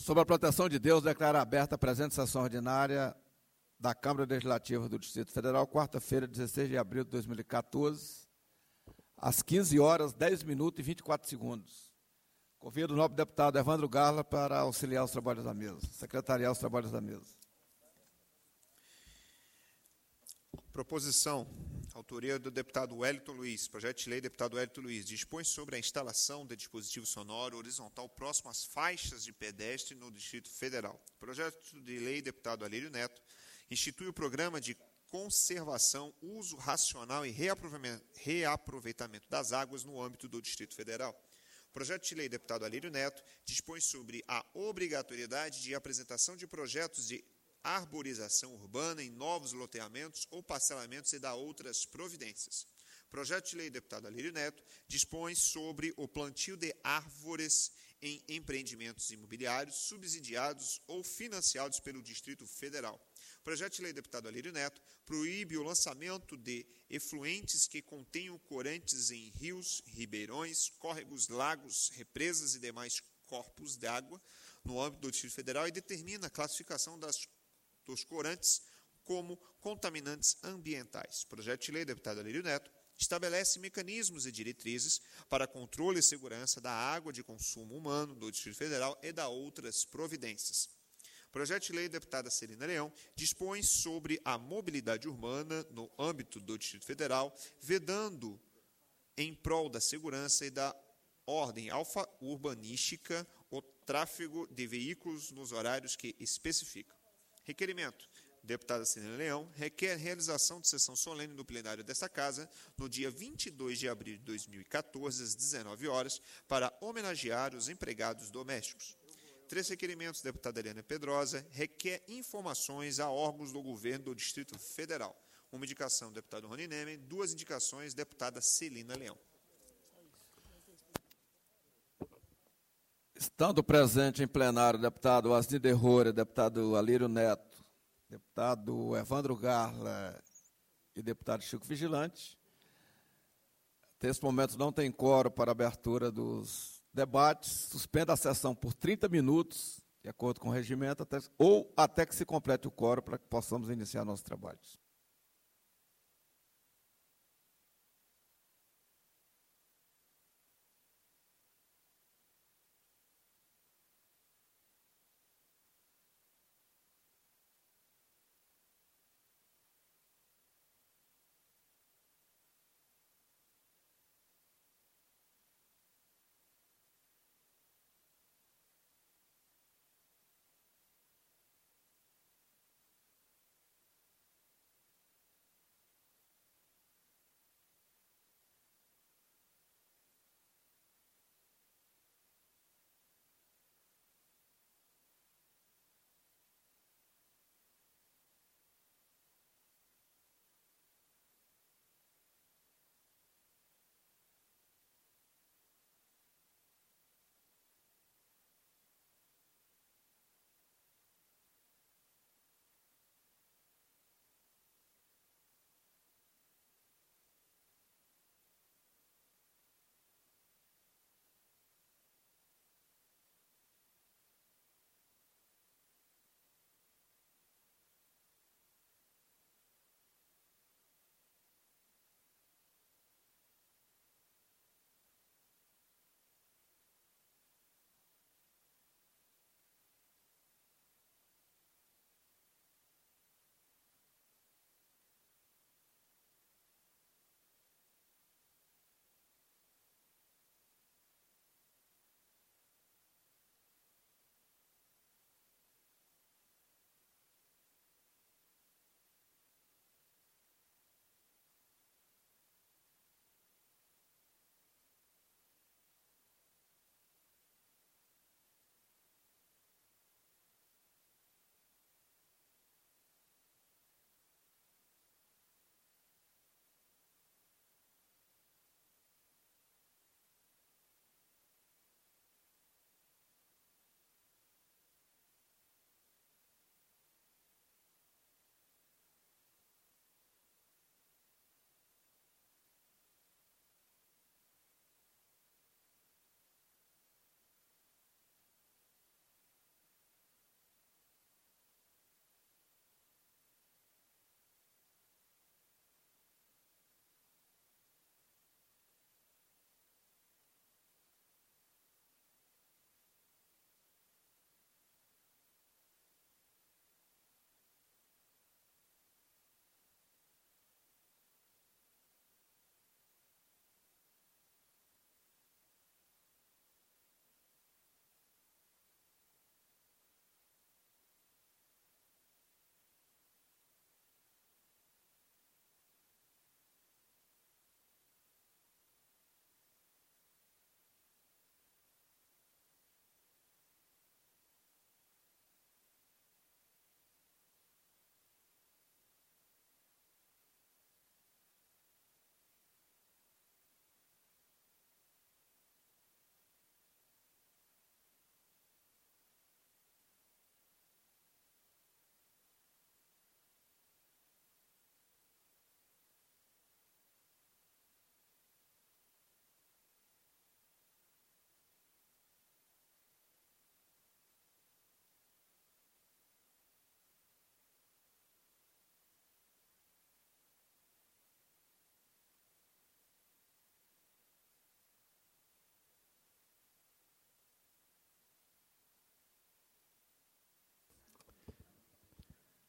Sob a proteção de Deus, declaro aberta a presente sessão ordinária da Câmara Legislativa do Distrito Federal, quarta-feira, 16 de abril de 2014, às 15 horas, 10 minutos e 24 segundos. Convido o nobre deputado Evandro Garla para auxiliar os trabalhos da mesa, secretariar os trabalhos da mesa. Proposição, autoria do deputado Wellington Luiz. Projeto de lei, deputado Wellington Luiz, dispõe sobre a instalação de dispositivo sonoro horizontal próximo às faixas de pedestre no Distrito Federal. Projeto de lei, deputado Alírio Neto, institui o programa de conservação, uso racional e reaproveitamento das águas no âmbito do Distrito Federal. Projeto de lei, deputado Alírio Neto, dispõe sobre a obrigatoriedade de apresentação de projetos de arborização urbana em novos loteamentos ou parcelamentos e da outras providências. Projeto de lei, deputado Alírio Neto, dispõe sobre o plantio de árvores em empreendimentos imobiliários subsidiados ou financiados pelo Distrito Federal. Projeto de lei, deputado Alírio Neto, proíbe o lançamento de efluentes que contenham corantes em rios, ribeirões, córregos, lagos, represas e demais corpos d'água no âmbito do Distrito Federal e determina a classificação dos corantes como contaminantes ambientais. Projeto de lei, deputado Alírio Neto, estabelece mecanismos e diretrizes para controle e segurança da água de consumo humano do Distrito Federal e da outras providências. Projeto de lei, deputada Celina Leão, dispõe sobre a mobilidade urbana no âmbito do Distrito Federal, vedando, em prol da segurança e da ordem urbanística, o tráfego de veículos nos horários que especifica. Requerimento. Deputada Celina Leão requer realização de sessão solene do plenário desta Casa no dia 22 de abril de 2014, às 19 horas, para homenagear os empregados domésticos. 3 requerimentos, deputada Eliana Pedrosa, requer informações a órgãos do governo do Distrito Federal. 1 indicação, deputado Rony Nemen, 2 indicações, deputada Celina Leão. Estando presente em plenário o deputado Asni Derrora, deputado Alírio Neto, deputado Evandro Garla e deputado Chico Vigilante, nesse momento não tem quórum para abertura dos debates, suspenda a sessão por 30 minutos, de acordo com o regimento, até que se complete o quórum para que possamos iniciar nossos trabalhos.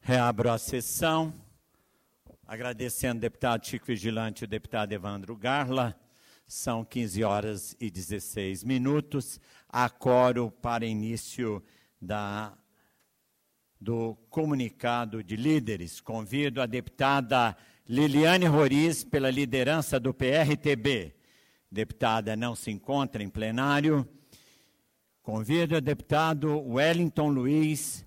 Reabro a sessão, agradecendo o deputado Chico Vigilante e o deputado Evandro Garla. São 15 horas e 16 minutos. Há quórum para início do comunicado de líderes. Convido a deputada Liliane Roriz, pela liderança do PRTB. Deputada não se encontra em plenário. Convido o deputado Wellington Luiz,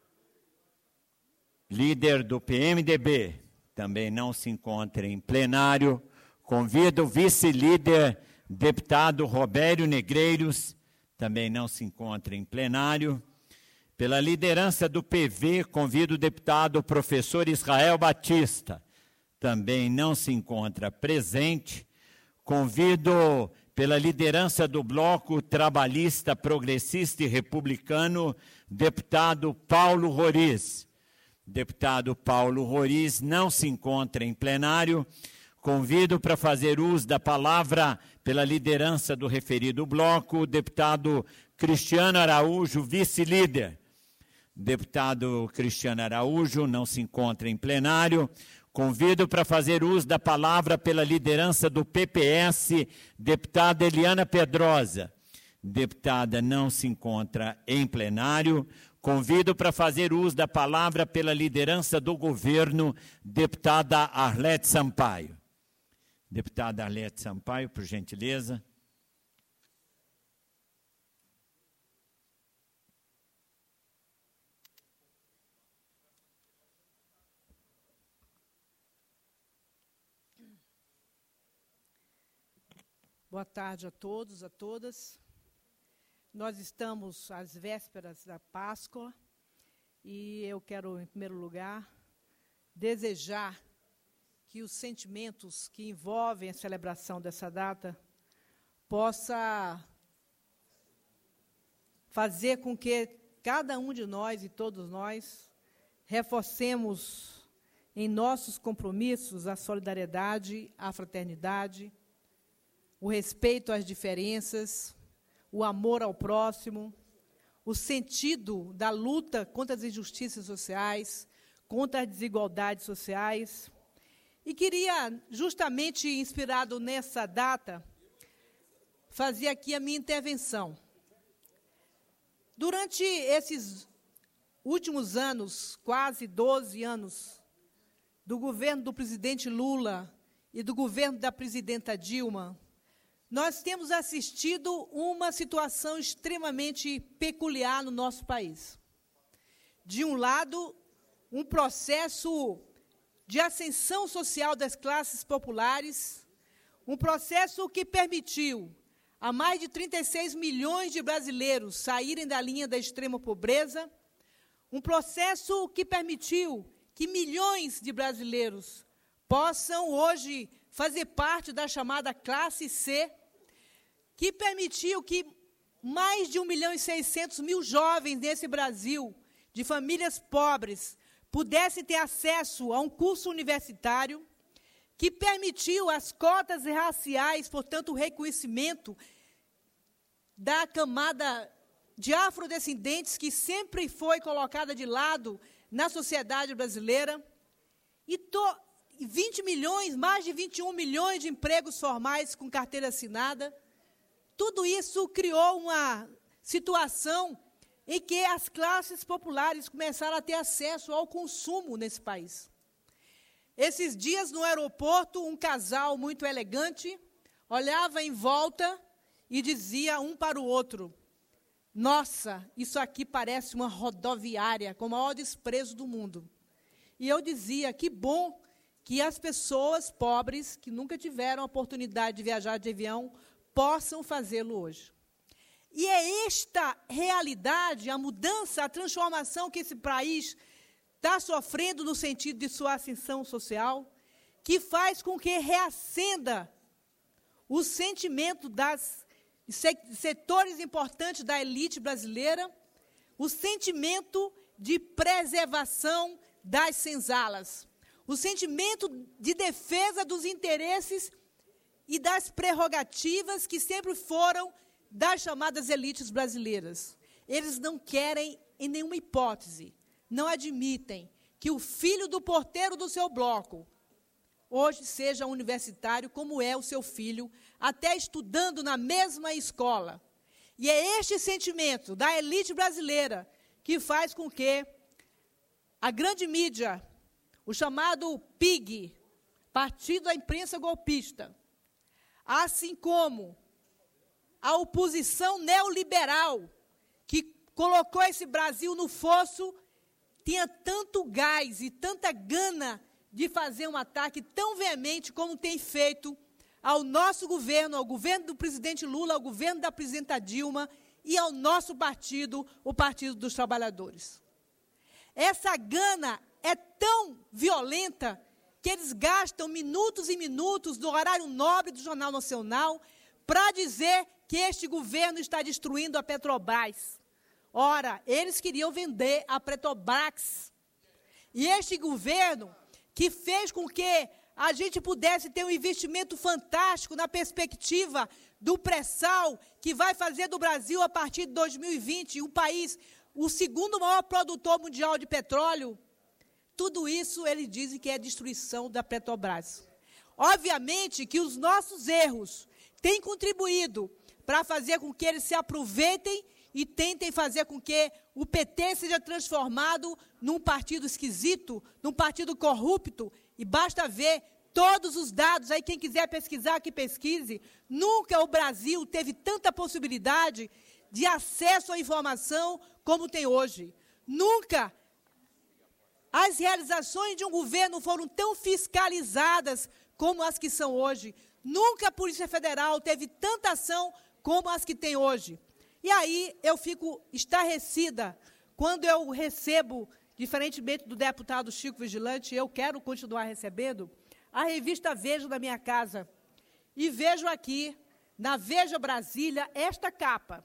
líder do PMDB, também não se encontra em plenário. Convido o vice-líder, deputado Robério Negreiros, também não se encontra em plenário. Pela liderança do PV, convido o deputado professor Israel Batista, também não se encontra presente. Convido, pela liderança do Bloco Trabalhista, Progressista e Republicano, deputado Paulo Roriz. Deputado Paulo Roriz não se encontra em plenário. Convido para fazer uso da palavra, pela liderança do referido bloco, o deputado Cristiano Araújo, vice-líder. Deputado Cristiano Araújo não se encontra em plenário. Convido para fazer uso da palavra, pela liderança do PPS, deputada Eliana Pedrosa. Deputada não se encontra em plenário. Convido para fazer uso da palavra, pela liderança do governo, deputada Arlete Sampaio. Deputada Arlete Sampaio, por gentileza. Boa tarde a todos, a todas. Nós estamos às vésperas da Páscoa e eu quero, em primeiro lugar, desejar que os sentimentos que envolvem a celebração dessa data possa fazer com que cada um de nós e todos nós reforcemos em nossos compromissos a solidariedade, a fraternidade, o respeito às diferenças, o amor ao próximo, o sentido da luta contra as injustiças sociais, contra as desigualdades sociais. E queria, justamente inspirado nessa data, fazer aqui a minha intervenção. Durante esses últimos anos, quase 12 anos, do governo do presidente Lula e do governo da presidenta Dilma, nós temos assistido uma situação extremamente peculiar no nosso país. De um lado, um processo de ascensão social das classes populares, um processo que permitiu a mais de 36 milhões de brasileiros saírem da linha da extrema pobreza, um processo que permitiu que milhões de brasileiros possam hoje fazer parte da chamada classe C, que permitiu que mais de 1.600.000 jovens nesse Brasil, de famílias pobres, pudessem ter acesso a um curso universitário, que permitiu as cotas raciais, portanto, o reconhecimento da camada de afrodescendentes que sempre foi colocada de lado na sociedade brasileira, e 20 milhões, mais de 21 milhões de empregos formais com carteira assinada. Tudo isso criou uma situação em que as classes populares começaram a ter acesso ao consumo nesse país. Esses dias, no aeroporto, um casal muito elegante olhava em volta e dizia um para o outro: nossa, isso aqui parece uma rodoviária com o maior desprezo do mundo. E eu dizia, que bom que as pessoas pobres, que nunca tiveram a oportunidade de viajar de avião, possam fazê-lo hoje. E é esta realidade, a mudança, a transformação que esse país está sofrendo no sentido de sua ascensão social, que faz com que reacenda o sentimento das setores importantes da elite brasileira, o sentimento de preservação das senzalas, o sentimento de defesa dos interesses e das prerrogativas que sempre foram das chamadas elites brasileiras. Eles não querem, em nenhuma hipótese, não admitem que o filho do porteiro do seu bloco hoje seja universitário, como é o seu filho, até estudando na mesma escola. E é este sentimento da elite brasileira que faz com que a grande mídia, o chamado PIG, Partido da Imprensa Golpista, assim como a oposição neoliberal, que colocou esse Brasil no fosso, tinha tanto gás e tanta gana de fazer um ataque tão veemente como tem feito ao nosso governo, ao governo do presidente Lula, ao governo da presidenta Dilma e ao nosso partido, o Partido dos Trabalhadores. Essa gana é tão violenta que eles gastam minutos e minutos do horário nobre do Jornal Nacional para dizer que este governo está destruindo a Petrobras. Ora, eles queriam vender a Petrobras. E este governo, que fez com que a gente pudesse ter um investimento fantástico na perspectiva do pré-sal, que vai fazer do Brasil, a partir de 2020, um país, o segundo maior produtor mundial de petróleo, tudo isso eles dizem que é destruição da Petrobras. Obviamente que os nossos erros têm contribuído para fazer com que eles se aproveitem e tentem fazer com que o PT seja transformado num partido esquisito, num partido corrupto, e basta ver todos os dados, aí quem quiser pesquisar, que pesquise. Nunca o Brasil teve tanta possibilidade de acesso à informação como tem hoje. Nunca as realizações de um governo foram tão fiscalizadas como as que são hoje. Nunca a Polícia Federal teve tanta ação como as que tem hoje. E aí eu fico estarrecida quando eu recebo, diferentemente do deputado Chico Vigilante, eu quero continuar recebendo, a revista Veja da minha casa. E vejo aqui, na Veja Brasília, esta capa.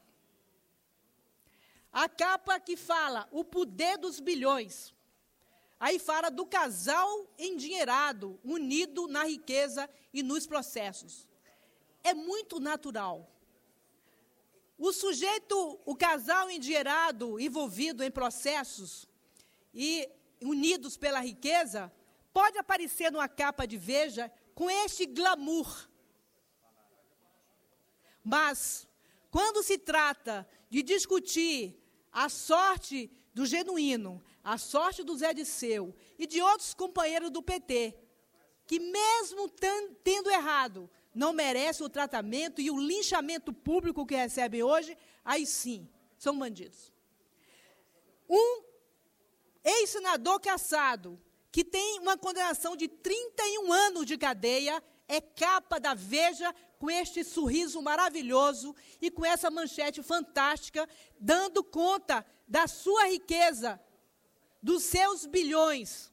A capa que fala o poder dos bilhões. Aí fala do casal endinheirado, unido na riqueza e nos processos. É muito natural. O sujeito, o casal endinheirado, envolvido em processos e unidos pela riqueza, pode aparecer numa capa de Veja com este glamour. Mas, quando se trata de discutir a sorte do Genuíno, a sorte do Zé Disseu e de outros companheiros do PT, que mesmo tendo errado, não merecem o tratamento e o linchamento público que recebem hoje, aí sim, são bandidos. Um ex-senador cassado, que tem uma condenação de 31 anos de cadeia, é capa da Veja com este sorriso maravilhoso e com essa manchete fantástica, dando conta da sua riqueza, dos seus bilhões.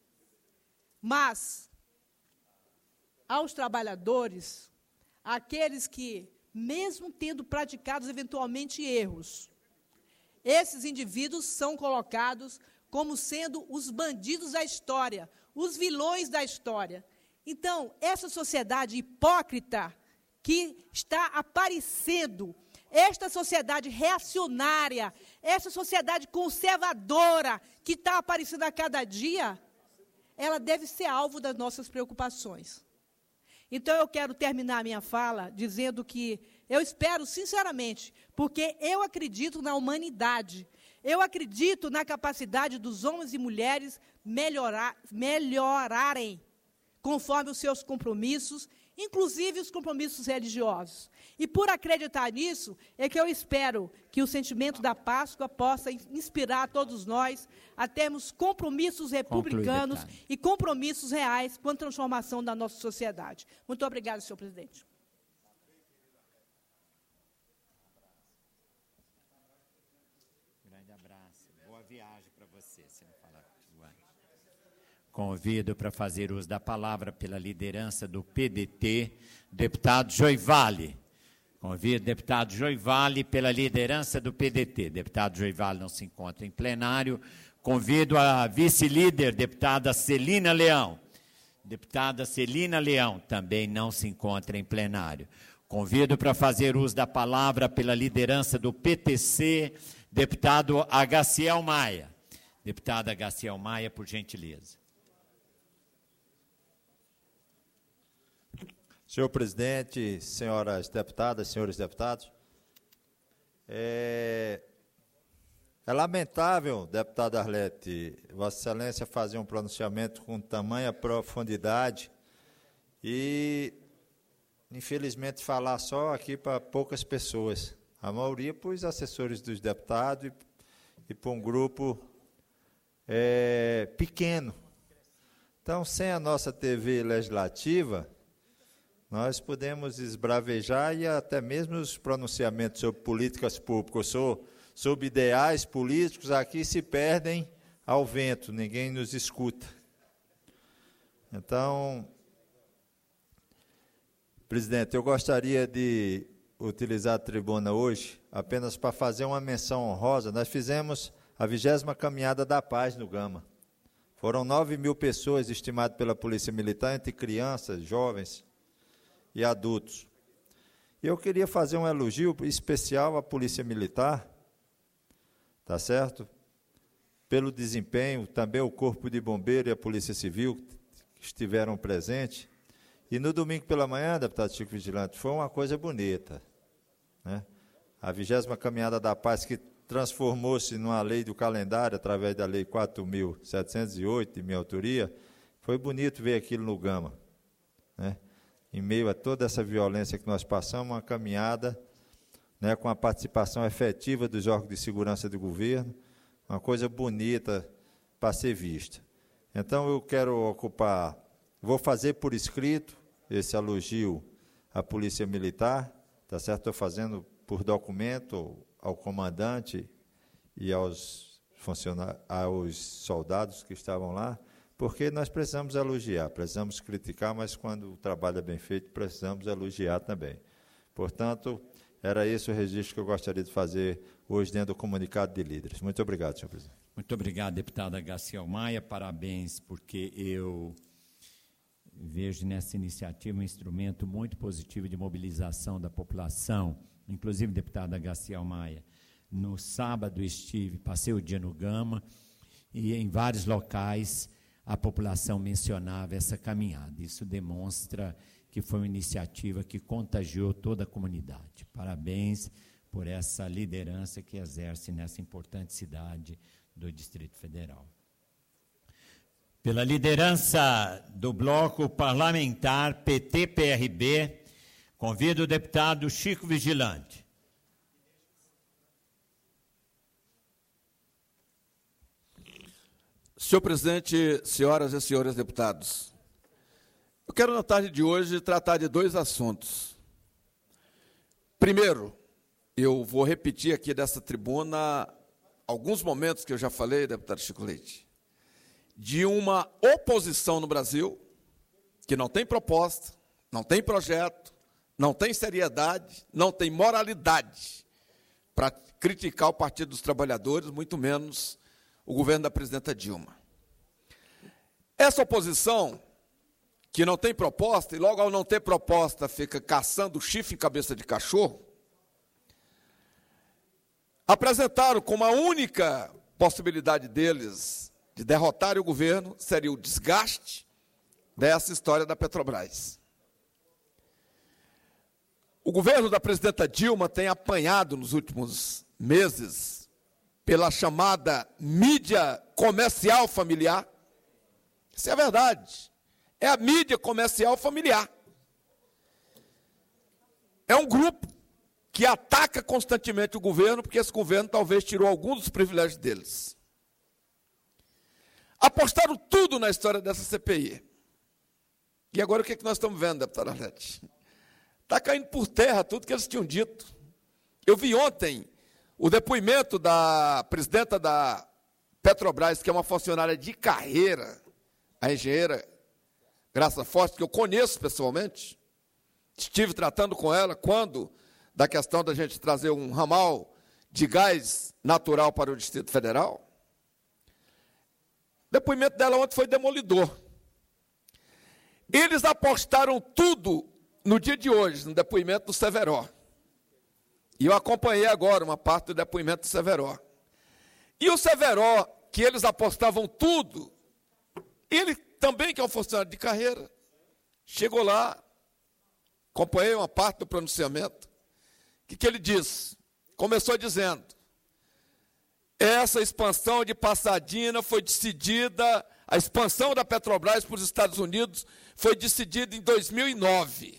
Mas aos trabalhadores, aqueles que, mesmo tendo praticado eventualmente erros, esses indivíduos são colocados como sendo os bandidos da história, os vilões da história. Então, essa sociedade hipócrita que está aparecendo, esta sociedade reacionária, essa sociedade conservadora que está aparecendo a cada dia, ela deve ser alvo das nossas preocupações. Então, eu quero terminar a minha fala dizendo que eu espero, sinceramente, porque eu acredito na humanidade, eu acredito na capacidade dos homens e mulheres melhorarem conforme os seus compromissos, inclusive os compromissos religiosos. E por acreditar nisso, é que eu espero que o sentimento da Páscoa possa inspirar todos nós a termos compromissos republicanos e compromissos reais com a transformação da nossa sociedade. Muito obrigada, senhor presidente. Grande abraço. Boa viagem para você, se não falar. Convido para fazer uso da palavra pela liderança do PDT, deputado Joivale. Convido o deputado Joivale pela liderança do PDT. Deputado Joivale não se encontra em plenário. Convido a vice-líder, deputada Celina Leão. Deputada Celina Leão também não se encontra em plenário. Convido para fazer uso da palavra pela liderança do PTC, deputado Agaciel Maia. Deputada Gaciel Maia, por gentileza. Senhor presidente, senhoras deputadas, senhores deputados, é lamentável, deputada Arlete, Vossa Excelência fazer um pronunciamento com tamanha profundidade e, infelizmente, falar só aqui para poucas pessoas. A maioria para os assessores dos deputados e para um grupo pequeno. Então, sem a nossa TV legislativa, nós podemos esbravejar e até mesmo os pronunciamentos sobre políticas públicas, sobre ideais políticos, aqui se perdem ao vento, ninguém nos escuta. Então, presidente, eu gostaria de utilizar a tribuna hoje apenas para fazer uma menção honrosa. Nós fizemos a 20ª Caminhada da Paz no Gama. Foram 9.000 pessoas estimadas pela Polícia Militar, entre crianças, jovens e adultos. E eu queria fazer um elogio especial à Polícia Militar, tá certo? Pelo desempenho, também o Corpo de Bombeiro e a Polícia Civil que estiveram presentes. E no domingo pela manhã, deputado Chico Vigilante, foi uma coisa bonita, né? A 20ª Caminhada da Paz, que transformou-se numa lei do calendário, através da Lei 4.708, de minha autoria, foi bonito ver aquilo no Gama, né? Em meio a toda essa violência que nós passamos, uma caminhada, né, com a participação efetiva dos órgãos de segurança do governo, uma coisa bonita para ser vista. Então, eu quero vou fazer por escrito esse elogio à Polícia Militar, tá certo? Estou fazendo por documento ao comandante e aos soldados que estavam lá, porque nós precisamos elogiar, precisamos criticar, mas quando o trabalho é bem feito, precisamos elogiar também. Portanto, era esse o registro que eu gostaria de fazer hoje dentro do comunicado de líderes. Muito obrigado, senhor presidente. Muito obrigado, deputada Gaciel Maia. Parabéns, porque eu vejo nessa iniciativa um instrumento muito positivo de mobilização da população. Inclusive, deputada Gaciel Maia, no sábado passei o dia no Gama, e em vários locais a população mencionava essa caminhada. Isso demonstra que foi uma iniciativa que contagiou toda a comunidade. Parabéns por essa liderança que exerce nessa importante cidade do Distrito Federal. Pela liderança do bloco parlamentar PT-PRB, convido o deputado Chico Vigilante. Senhor presidente, senhoras e senhores deputados, eu quero na tarde de hoje tratar de dois assuntos. Primeiro, eu vou repetir aqui dessa tribuna alguns momentos que eu já falei, deputado Chico Leite, de uma oposição no Brasil que não tem proposta, não tem projeto, não tem seriedade, não tem moralidade para criticar o Partido dos Trabalhadores, muito menos o governo da presidenta Dilma. Essa oposição, que não tem proposta, e logo ao não ter proposta fica caçando chifre em cabeça de cachorro, apresentaram como a única possibilidade deles de derrotar o governo seria o desgaste dessa história da Petrobras. O governo da presidenta Dilma tem apanhado nos últimos meses pela chamada mídia comercial familiar. Isso é verdade. É a mídia comercial familiar. É um grupo que ataca constantemente o governo, porque esse governo talvez tirou alguns dos privilégios deles. Apostaram tudo na história dessa CPI. E agora o que nós estamos vendo, deputada Arlete? Está caindo por terra tudo que eles tinham dito. Eu vi ontem o depoimento da presidenta da Petrobras, que é uma funcionária de carreira, a engenheira Graça Forte, que eu conheço pessoalmente, estive tratando com ela quando da questão da gente trazer um ramal de gás natural para o Distrito Federal. O depoimento dela ontem foi demolidor. Eles apostaram tudo no dia de hoje, no depoimento do Severo. E eu acompanhei agora uma parte do depoimento do Severo. E o Severo que eles apostavam tudo. Ele também, que é um funcionário de carreira, chegou lá, acompanhei uma parte do pronunciamento. O que ele disse? Começou dizendo: essa expansão de Passadina foi decidida, a expansão da Petrobras para os Estados Unidos foi decidida em 2009.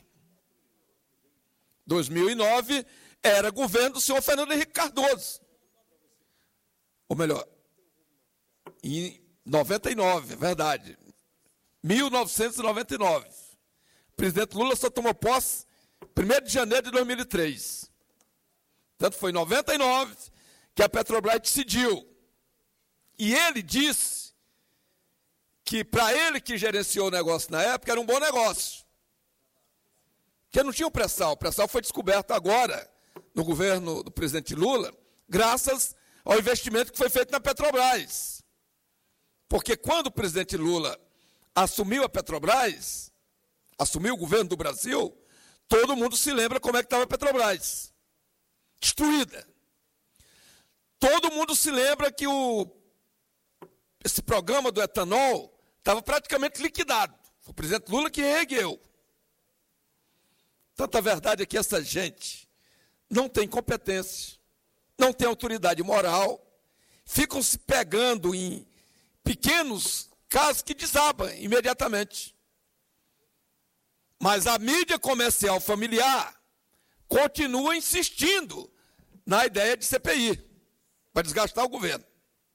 2009 era governo do senhor Fernando Henrique Cardoso. Ou melhor, em 99, verdade. 1999. O presidente Lula só tomou posse 1º de janeiro de 2003. Portanto, foi em 99 que a Petrobras decidiu. E ele disse que, para ele que gerenciou o negócio na época, era um bom negócio. Porque não tinha o pré-sal. O pré-sal foi descoberto agora, no governo do presidente Lula, graças ao investimento que foi feito na Petrobras. Porque quando o presidente Lula assumiu a Petrobras, assumiu o governo do Brasil, todo mundo se lembra como é que estava a Petrobras. Destruída. Todo mundo se lembra que esse programa do etanol estava praticamente liquidado. Foi o presidente Lula que reergueu. Tanta verdade é que essa gente não tem competência, não tem autoridade moral, ficam se pegando em pequenos casos que desabam imediatamente. Mas a mídia comercial familiar continua insistindo na ideia de CPI, para desgastar o governo.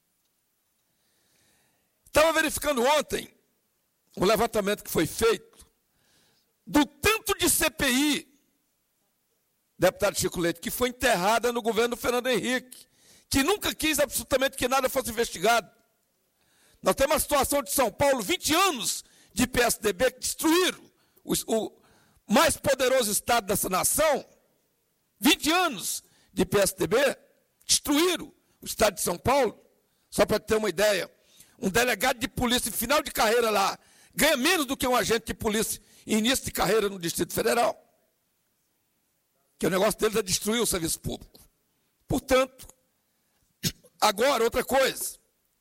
Estava verificando ontem um levantamento que foi feito do tanto de CPI, deputado Chico Leite, que foi enterrada no governo do Fernando Henrique, que nunca quis absolutamente que nada fosse investigado. Nós temos uma situação de São Paulo, 20 anos de PSDB que destruíram o mais poderoso estado dessa nação, 20 anos de PSDB, destruíram o estado de São Paulo. Só para ter uma ideia, um delegado de polícia em final de carreira lá ganha menos do que um agente de polícia em início de carreira no Distrito Federal. Que o negócio deles é destruir o serviço público. Portanto, agora, outra coisa.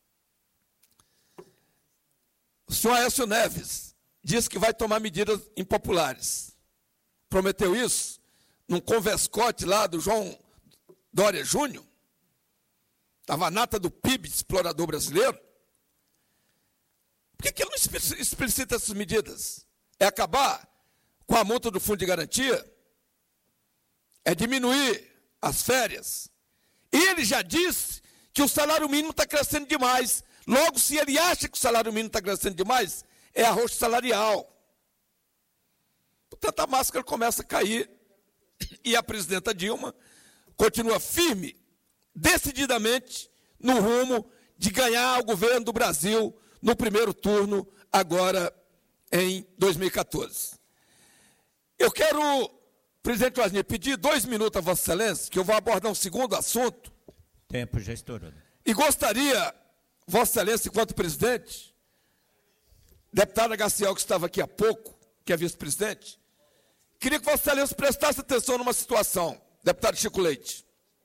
O senhor Aécio Neves disse que vai tomar medidas impopulares. Prometeu isso num converscote lá do João Dória Júnior, estava a nata do PIB explorador brasileiro. Por que ele não explicita essas medidas? É acabar com a multa do fundo de garantia? É diminuir as férias? E ele já disse que o salário mínimo está crescendo demais. Logo, se ele acha que o salário mínimo está crescendo demais, é arrocho salarial. Portanto, a máscara começa a cair e a presidenta Dilma continua firme, decididamente, no rumo de ganhar o governo do Brasil no primeiro turno, agora em 2014. Eu quero, presidente Wagner, pedir 2 minutos a Vossa Excelência, que eu vou abordar um segundo assunto. Tempo já estourou. E gostaria, Vossa Excelência, enquanto presidente, deputada Garciel, que estava aqui há pouco, que é vice-presidente, queria que Vossa Excelência prestasse atenção numa situação, deputado Chico Leite.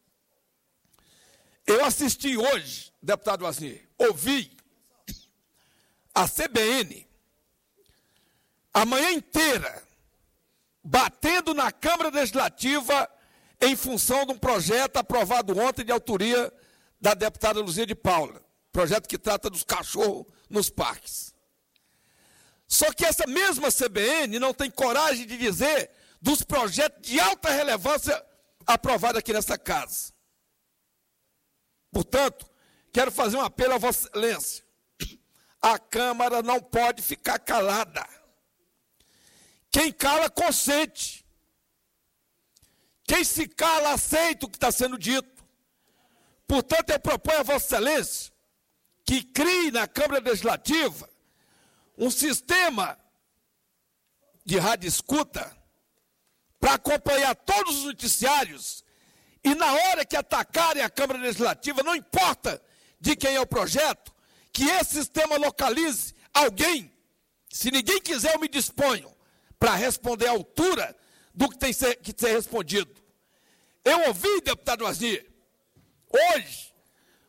Eu assisti hoje, deputado Wagner, ouvi a CBN a manhã inteira batendo na Câmara Legislativa em função de um projeto aprovado ontem de autoria da deputada Luzia de Paula, projeto que trata dos cachorros nos parques. Só que essa mesma CBN não tem coragem de dizer dos projetos de alta relevância aprovados aqui nessa casa. Portanto, quero fazer um apelo a Vossa Excelência. A Câmara não pode ficar calada. Quem cala, consente. Quem se cala, aceita o que está sendo dito. Portanto, eu proponho a Vossa Excelência que crie na Câmara Legislativa um sistema de rádio escuta para acompanhar todos os noticiários e na hora que atacarem a Câmara Legislativa, não importa de quem é o projeto, que esse sistema localize alguém. Se ninguém quiser, eu me disponho para responder à altura do que tem que ser respondido. Eu ouvi, deputado Wagner, hoje,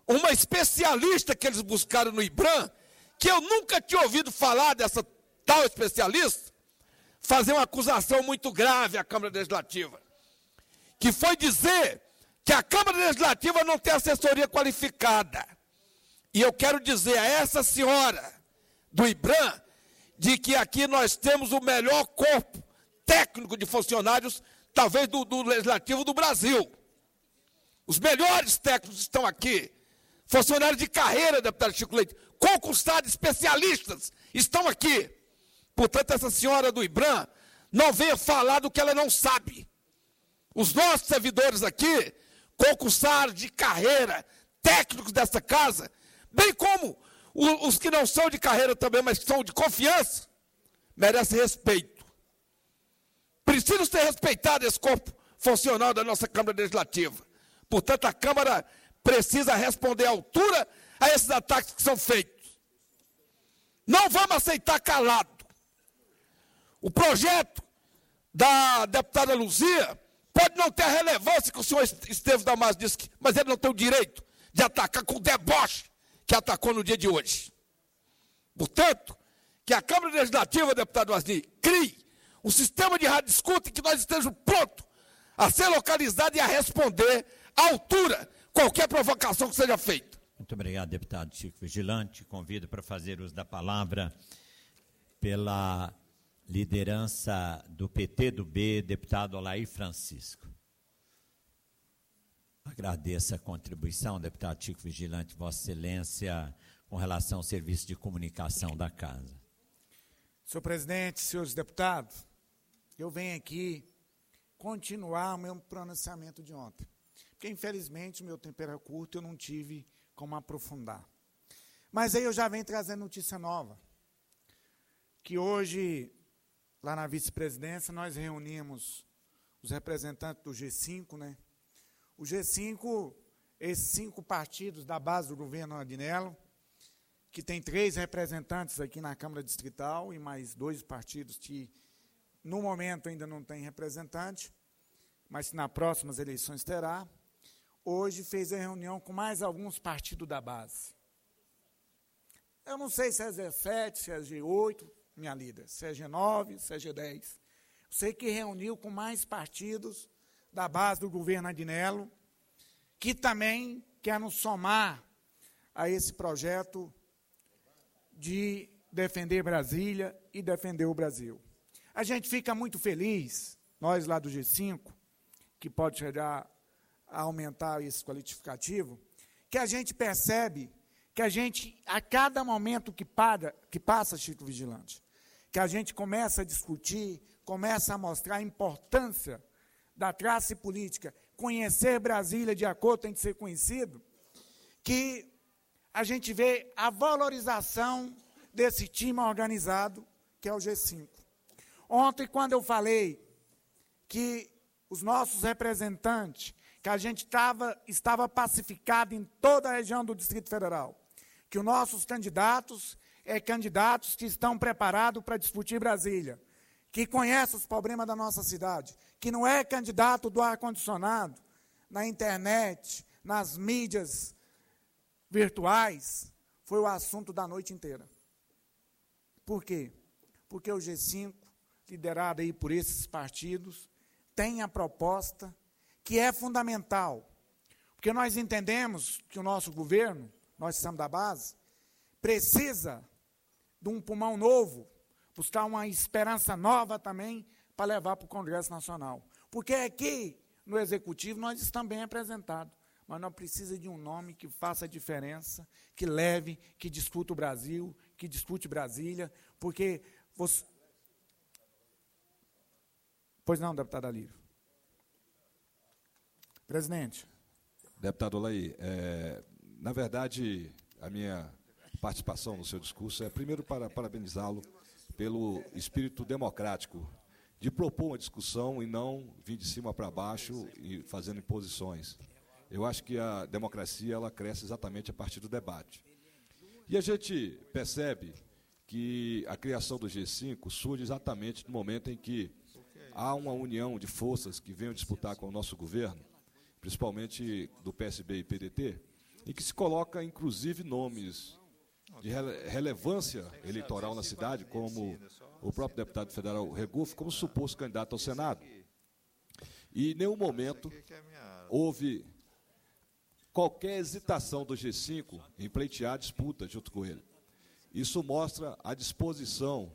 uma especialista que eles buscaram no IBRAM, que eu nunca tinha ouvido falar dessa tal especialista, fazer uma acusação muito grave à Câmara Legislativa, que foi dizer que a Câmara Legislativa não tem assessoria qualificada. E eu quero dizer a essa senhora do IBRAM, de que aqui nós temos o melhor corpo técnico de funcionários, talvez do Legislativo do Brasil. Os melhores técnicos estão aqui. Funcionários de carreira, deputado Chico Leite, concursados, especialistas, estão aqui. Portanto, essa senhora do IBRAM não venha falar do que ela não sabe. Os nossos servidores aqui, concursados de carreira, técnicos dessa casa, bem como os que não são de carreira também, mas que são de confiança, merecem respeito. Precisa ser respeitado esse corpo funcional da nossa Câmara Legislativa. Portanto, a Câmara precisa responder à altura a esses ataques que são feitos. Não vamos aceitar calado. O projeto da deputada Luzia pode não ter a relevância que o senhor Estevam Damasio disse, mas ele não tem o direito de atacar com o deboche que atacou no dia de hoje. Portanto, que a Câmara Legislativa, deputado Asni, crie um sistema de rádio escuta em que nós estejamos prontos a ser localizado e a responder à altura qualquer provocação que seja feita. Muito obrigado, deputado Chico Vigilante. Convido para fazer uso da palavra pela liderança do PT do B, deputado Olair Francisco. Agradeço a contribuição, deputado Chico Vigilante, Vossa Excelência, com relação ao serviço de comunicação da Casa. Senhor presidente, senhores deputados, eu venho aqui continuar o meu pronunciamento de ontem, porque infelizmente o meu tempo era curto e eu não tive como aprofundar. Mas aí eu já venho trazendo notícia nova, que hoje, lá na vice-presidência, nós reunimos os representantes do G5, né? O G5, esses 5 partidos da base do governo Adinello, que tem 3 representantes aqui na Câmara Distrital e mais 2 partidos que, no momento, ainda não tem representante, mas nas próximas eleições terá. Hoje fez a reunião com mais alguns partidos da base. Eu não sei se é G7, se é G8, minha líder, se é G9, se é G10. Eu sei que reuniu com mais partidos da base do governo Adinello, que também quer nos somar a esse projeto de defender Brasília e defender o Brasil. A gente fica muito feliz, nós lá do G5, que pode chegar a aumentar esse qualificativo, que a gente percebe que a gente, a cada momento que passa, Chico Vigilante, que a gente começa a discutir, começa a mostrar a importância da classe política, conhecer Brasília de acordo tem de ser conhecido, que a gente vê a valorização desse time organizado, que é o G5. Ontem, quando eu falei que os nossos representantes, que a gente estava pacificado em toda a região do Distrito Federal, que os nossos candidatos que estão preparados para discutir Brasília, que conhece os problemas da nossa cidade, que não é candidato do ar-condicionado, na internet, nas mídias virtuais, foi o assunto da noite inteira. Por quê? Porque o G5, liderado aí por esses partidos, tem a proposta que é fundamental, porque nós entendemos que o nosso governo, nós estamos da base, precisa de um pulmão novo, buscar uma esperança nova também para levar para o Congresso Nacional. Porque aqui, no Executivo, nós estamos bem apresentados, mas nós precisamos de um nome que faça a diferença, que leve, que discuta o Brasil, que discute Brasília, porque você... Pois não, deputado Alírio. Presidente. Deputado Olair, na verdade, a minha participação no seu discurso é, primeiro, para parabenizá-lo pelo espírito democrático de propor uma discussão e não vir de cima para baixo e fazendo imposições. Eu acho que a democracia ela cresce exatamente a partir do debate. E a gente percebe que a criação do G5 surge exatamente no momento em que há uma união de forças que venham disputar com o nosso governo, principalmente do PSB e PDT, em que se coloca, inclusive, nomes de relevância eleitoral na cidade, como o próprio deputado federal Regufe, como suposto candidato ao Senado. E em nenhum momento houve qualquer hesitação do G5 em pleitear a disputa junto com ele. Isso mostra a disposição,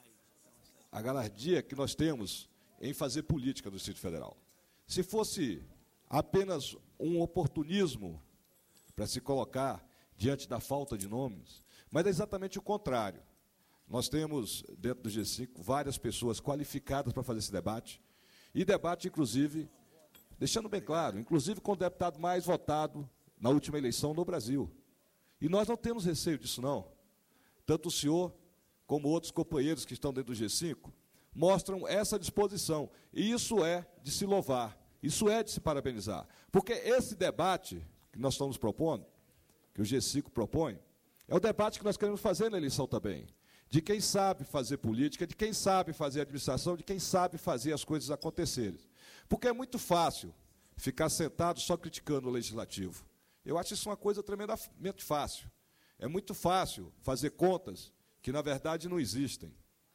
a galardia que nós temos em fazer política do Distrito Federal. Se fosse apenas um oportunismo para se colocar diante da falta de nomes, mas é exatamente o contrário. Nós temos, dentro do G5, várias pessoas qualificadas para fazer esse debate, e debate, inclusive, deixando bem claro, inclusive com o deputado mais votado na última eleição no Brasil. E nós não temos receio disso, não. Tanto o senhor, como outros companheiros que estão dentro do G5, mostram essa disposição. E isso é de se louvar, isso é de se parabenizar. Porque esse debate que nós estamos propondo, que o G5 propõe, é o debate que nós queremos fazer na eleição também. De quem sabe fazer política, de quem sabe fazer administração, de quem sabe fazer as coisas acontecerem. Porque é muito fácil ficar sentado só criticando o legislativo. Eu acho isso uma coisa tremendamente fácil. É muito fácil fazer contas que, na verdade, não existem.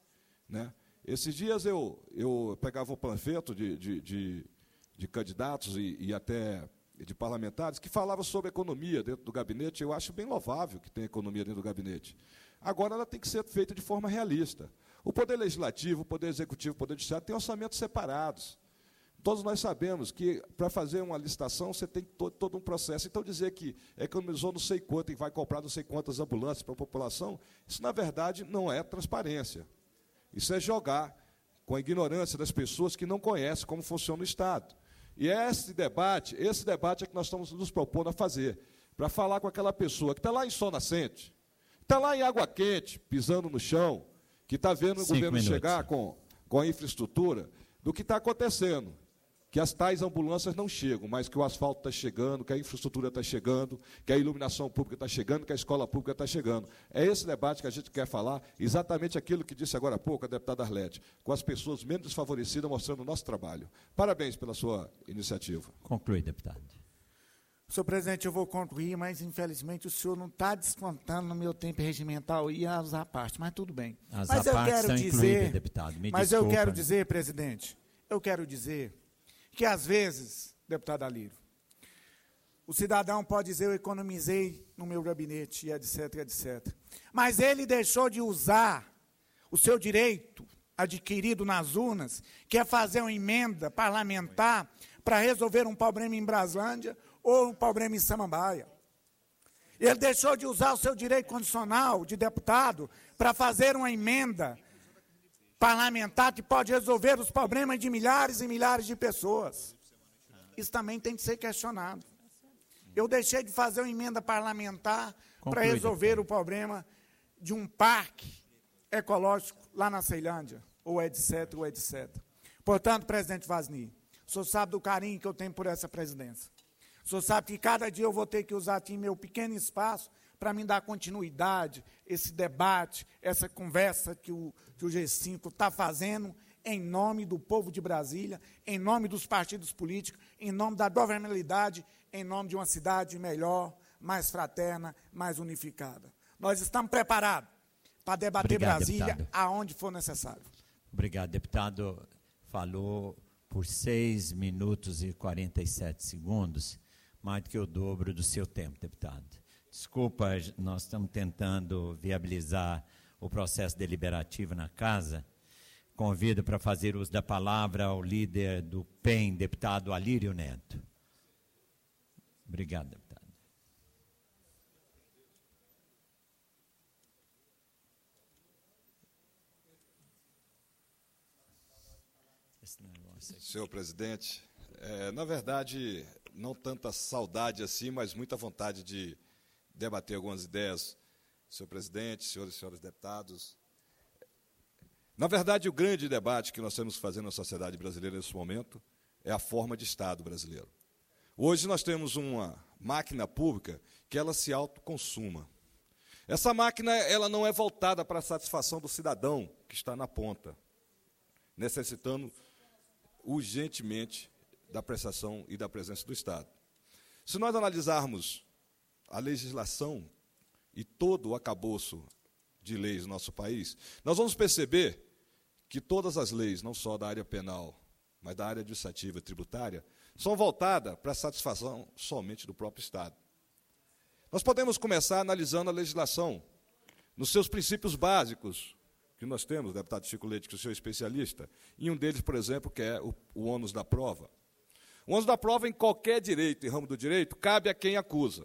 Né? Esses dias eu pegava um panfleto de candidatos e até de parlamentares que falavam sobre economia dentro do gabinete. Eu acho bem louvável que tenha economia dentro do gabinete. Agora, ela tem que ser feita de forma realista. O Poder Legislativo, o Poder Executivo, o Poder Judiciário têm orçamentos separados. Todos nós sabemos que, para fazer uma licitação, você tem todo um processo. Então, dizer que economizou não sei quanto e vai comprar não sei quantas ambulâncias para a população, isso, na verdade, não é transparência. Isso é jogar com a ignorância das pessoas que não conhecem como funciona o Estado. E esse debate é que nós estamos nos propondo a fazer, para falar com aquela pessoa que está lá em sol nascente, está lá em água quente, pisando no chão, que está vendo o governo chegar com a infraestrutura, do que está acontecendo. Que as tais ambulâncias não chegam, mas que o asfalto está chegando, que a infraestrutura está chegando, que a iluminação pública está chegando, que a escola pública está chegando. É esse debate que a gente quer falar, exatamente aquilo que disse agora há pouco a deputada Arlete, com as pessoas menos desfavorecidas, mostrando o nosso trabalho. Parabéns pela sua iniciativa. Conclui, deputado. Senhor presidente, eu vou concluir, mas, infelizmente, o senhor não está descontando no meu tempo regimental e as partes, mas tudo bem. As mas eu partes quero são dizer, incluídas, deputado. Mas eu quero dizer, presidente, que, às vezes, deputado Alírio, o cidadão pode dizer, eu economizei no meu gabinete, e etc, etc. Mas ele deixou de usar o seu direito adquirido nas urnas, que é fazer uma emenda parlamentar para resolver um problema em Braslândia ou um problema em Samambaia. Ele deixou de usar o seu direito condicional de deputado para fazer uma emenda parlamentar que pode resolver os problemas de milhares e milhares de pessoas. Isso também tem que ser questionado. Eu deixei de fazer uma emenda parlamentar para resolver o problema de um parque ecológico lá na Ceilândia, ou etc, ou etc. Portanto, presidente Vasni, o senhor sabe do carinho que eu tenho por essa presidência. O senhor sabe que cada dia eu vou ter que usar aqui meu pequeno espaço para me dar continuidade, esse debate, essa conversa que o G5 está fazendo em nome do povo de Brasília, em nome dos partidos políticos, em nome da governabilidade, em nome de uma cidade melhor, mais fraterna, mais unificada. Nós estamos preparados para debater Brasília deputado, aonde for necessário. Obrigado, deputado. Falou por 6 minutos e 47 segundos, mais do que o dobro do seu tempo, deputado. Desculpa, nós estamos tentando viabilizar o processo deliberativo na casa. Convido para fazer uso da palavra o líder do PEN, deputado Alírio Neto. Obrigado, deputado. Senhor presidente, na verdade, não tanta saudade assim, mas muita vontade de debater algumas ideias, senhor presidente, senhores e senhores deputados. Na verdade, o grande debate que nós temos que fazer na sociedade brasileira nesse momento é a forma de Estado brasileiro. Hoje nós temos uma máquina pública que ela se autoconsuma. Essa máquina ela não é voltada para a satisfação do cidadão que está na ponta, necessitando urgentemente da prestação e da presença do Estado. Se nós analisarmos a legislação e todo o arcabouço de leis no nosso país, nós vamos perceber que todas as leis, não só da área penal, mas da área administrativa e tributária, são voltadas para a satisfação somente do próprio Estado. Nós podemos começar analisando a legislação nos seus princípios básicos, que nós temos, deputado Chico Leite, que é o senhor especialista, e um deles, por exemplo, que é o ônus da prova. O ônus da prova, em qualquer direito e ramo do direito, cabe a quem acusa.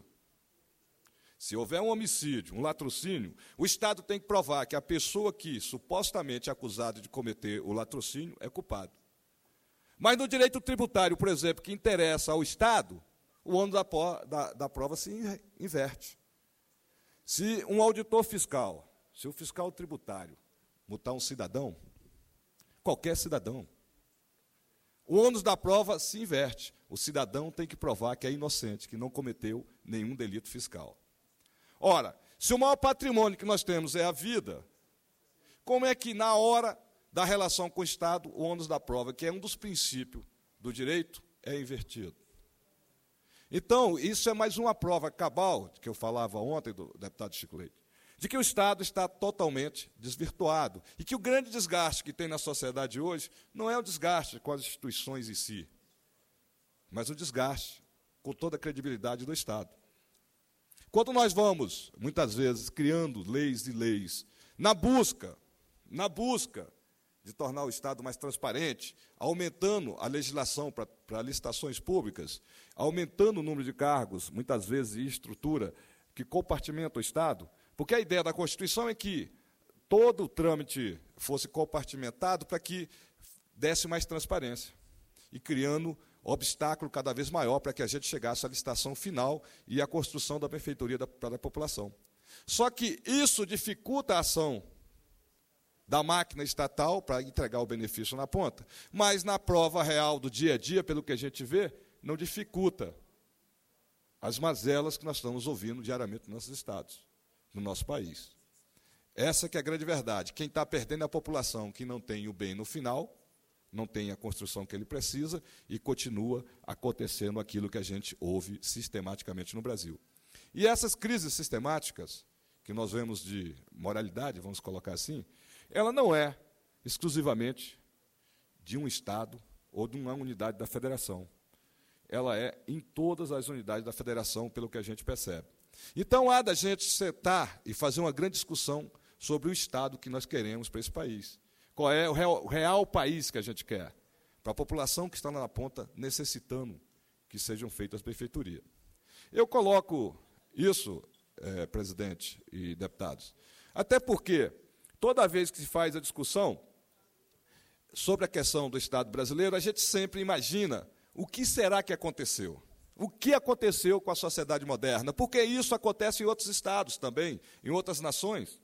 Se houver um homicídio, um latrocínio, o Estado tem que provar que a pessoa que supostamente é acusada de cometer o latrocínio é culpada. Mas no direito tributário, por exemplo, que interessa ao Estado, o ônus da prova se inverte. Se um auditor fiscal, se o fiscal tributário multar um cidadão, qualquer cidadão, o ônus da prova se inverte. O cidadão tem que provar que é inocente, que não cometeu nenhum delito fiscal. Ora, se o maior patrimônio que nós temos é a vida, como é que, na hora da relação com o Estado, o ônus da prova, que é um dos princípios do direito, é invertido? Então, isso é mais uma prova cabal, que eu falava ontem do deputado Chico Leite, de que o Estado está totalmente desvirtuado e que o grande desgaste que tem na sociedade hoje não é o desgaste com as instituições em si, mas o desgaste com toda a credibilidade do Estado. Quando nós vamos, muitas vezes, criando leis e leis, na busca de tornar o Estado mais transparente, aumentando a legislação para licitações públicas, aumentando o número de cargos, muitas vezes, e estrutura que compartimenta o Estado, porque a ideia da Constituição é que todo o trâmite fosse compartimentado para que desse mais transparência, e criando obstáculo cada vez maior para que a gente chegasse à licitação final e à construção da benfeitoria para a população. Só que isso dificulta a ação da máquina estatal para entregar o benefício na ponta, mas na prova real do dia a dia, pelo que a gente vê, não dificulta as mazelas que nós estamos ouvindo diariamente nos nossos estados, no nosso país. Essa que é a grande verdade. Quem está perdendo é a população, que não tem o bem no final, não tem a construção que ele precisa e continua acontecendo aquilo que a gente ouve sistematicamente no Brasil. E essas crises sistemáticas, que nós vemos de moralidade, vamos colocar assim, ela não é exclusivamente de um Estado ou de uma unidade da federação. Ela é em todas as unidades da federação, pelo que a gente percebe. Então, há da gente sentar e fazer uma grande discussão sobre o Estado que nós queremos para esse país. Qual é o real país que a gente quer? Para a população que está lá na ponta necessitando que sejam feitas benfeitorias. Eu coloco isso, presidente e deputados, até porque toda vez que se faz a discussão sobre a questão do Estado brasileiro, a gente sempre imagina o que será que aconteceu. O que aconteceu com a sociedade moderna? Porque isso acontece em outros estados também, em outras nações.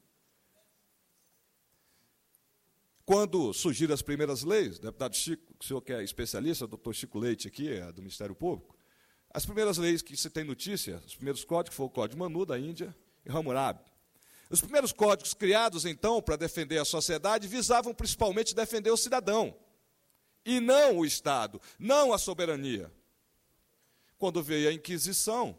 Quando surgiram as primeiras leis, deputado Chico, o senhor que é especialista, doutor Chico Leite aqui, do Ministério Público, as primeiras leis que se tem notícia, os primeiros códigos, foi o Código Manu, da Índia, e Hammurabi. Os primeiros códigos criados, então, para defender a sociedade, visavam principalmente defender o cidadão, e não o Estado, não a soberania. Quando veio a Inquisição,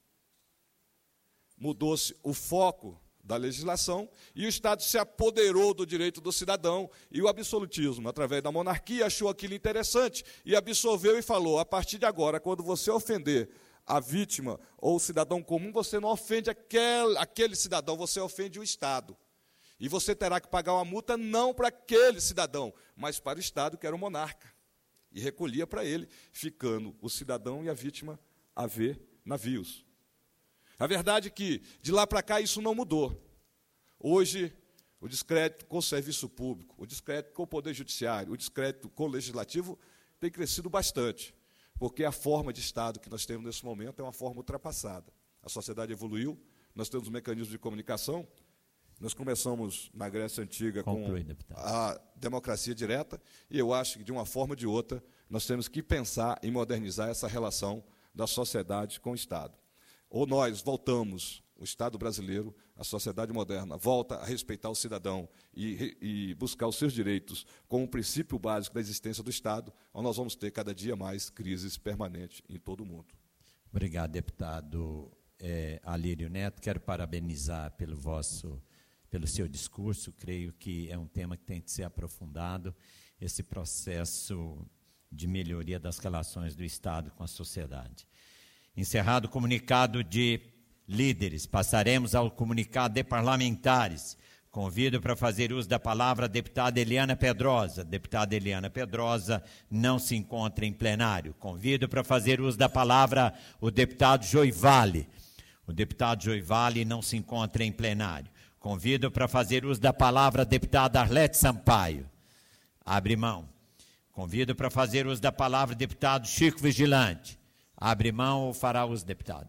mudou-se o foco da legislação e o Estado se apoderou do direito do cidadão e o absolutismo, através da monarquia, achou aquilo interessante e absolveu e falou, a partir de agora, quando você ofender a vítima ou o cidadão comum, você não ofende aquele cidadão, você ofende o Estado. E você terá que pagar uma multa não para aquele cidadão, mas para o Estado, que era o monarca. E recolhia para ele, ficando o cidadão e a vítima a ver navios. A verdade é que, de lá para cá, isso não mudou. Hoje, o descrédito com o serviço público, o descrédito com o Poder Judiciário, o descrédito com o Legislativo tem crescido bastante, porque a forma de Estado que nós temos nesse momento é uma forma ultrapassada. A sociedade evoluiu, nós temos mecanismos de comunicação, nós começamos na Grécia Antiga com a democracia direta, e eu acho que, de uma forma ou de outra, nós temos que pensar em modernizar essa relação da sociedade com o Estado. Ou nós voltamos, o Estado brasileiro, a sociedade moderna, volta a respeitar o cidadão e buscar os seus direitos como um princípio básico da existência do Estado, ou nós vamos ter cada dia mais crises permanentes em todo o mundo. Obrigado, deputado Alírio Neto, quero parabenizar pelo seu discurso. Creio que é um tema que tem de ser aprofundado, esse processo de melhoria das relações do Estado com a sociedade. Encerrado o comunicado de líderes, passaremos ao comunicado de parlamentares. Convido para fazer uso da palavra a deputada Eliana Pedrosa. Deputada Eliana Pedrosa não se encontra em plenário. Convido para fazer uso da palavra o deputado Joivale. O deputado Joivale não se encontra em plenário. Convido para fazer uso da palavra a deputada Arlete Sampaio. Abre mão. Convido para fazer uso da palavra o deputado Chico Vigilante. Abre mão ou fará uso, deputado?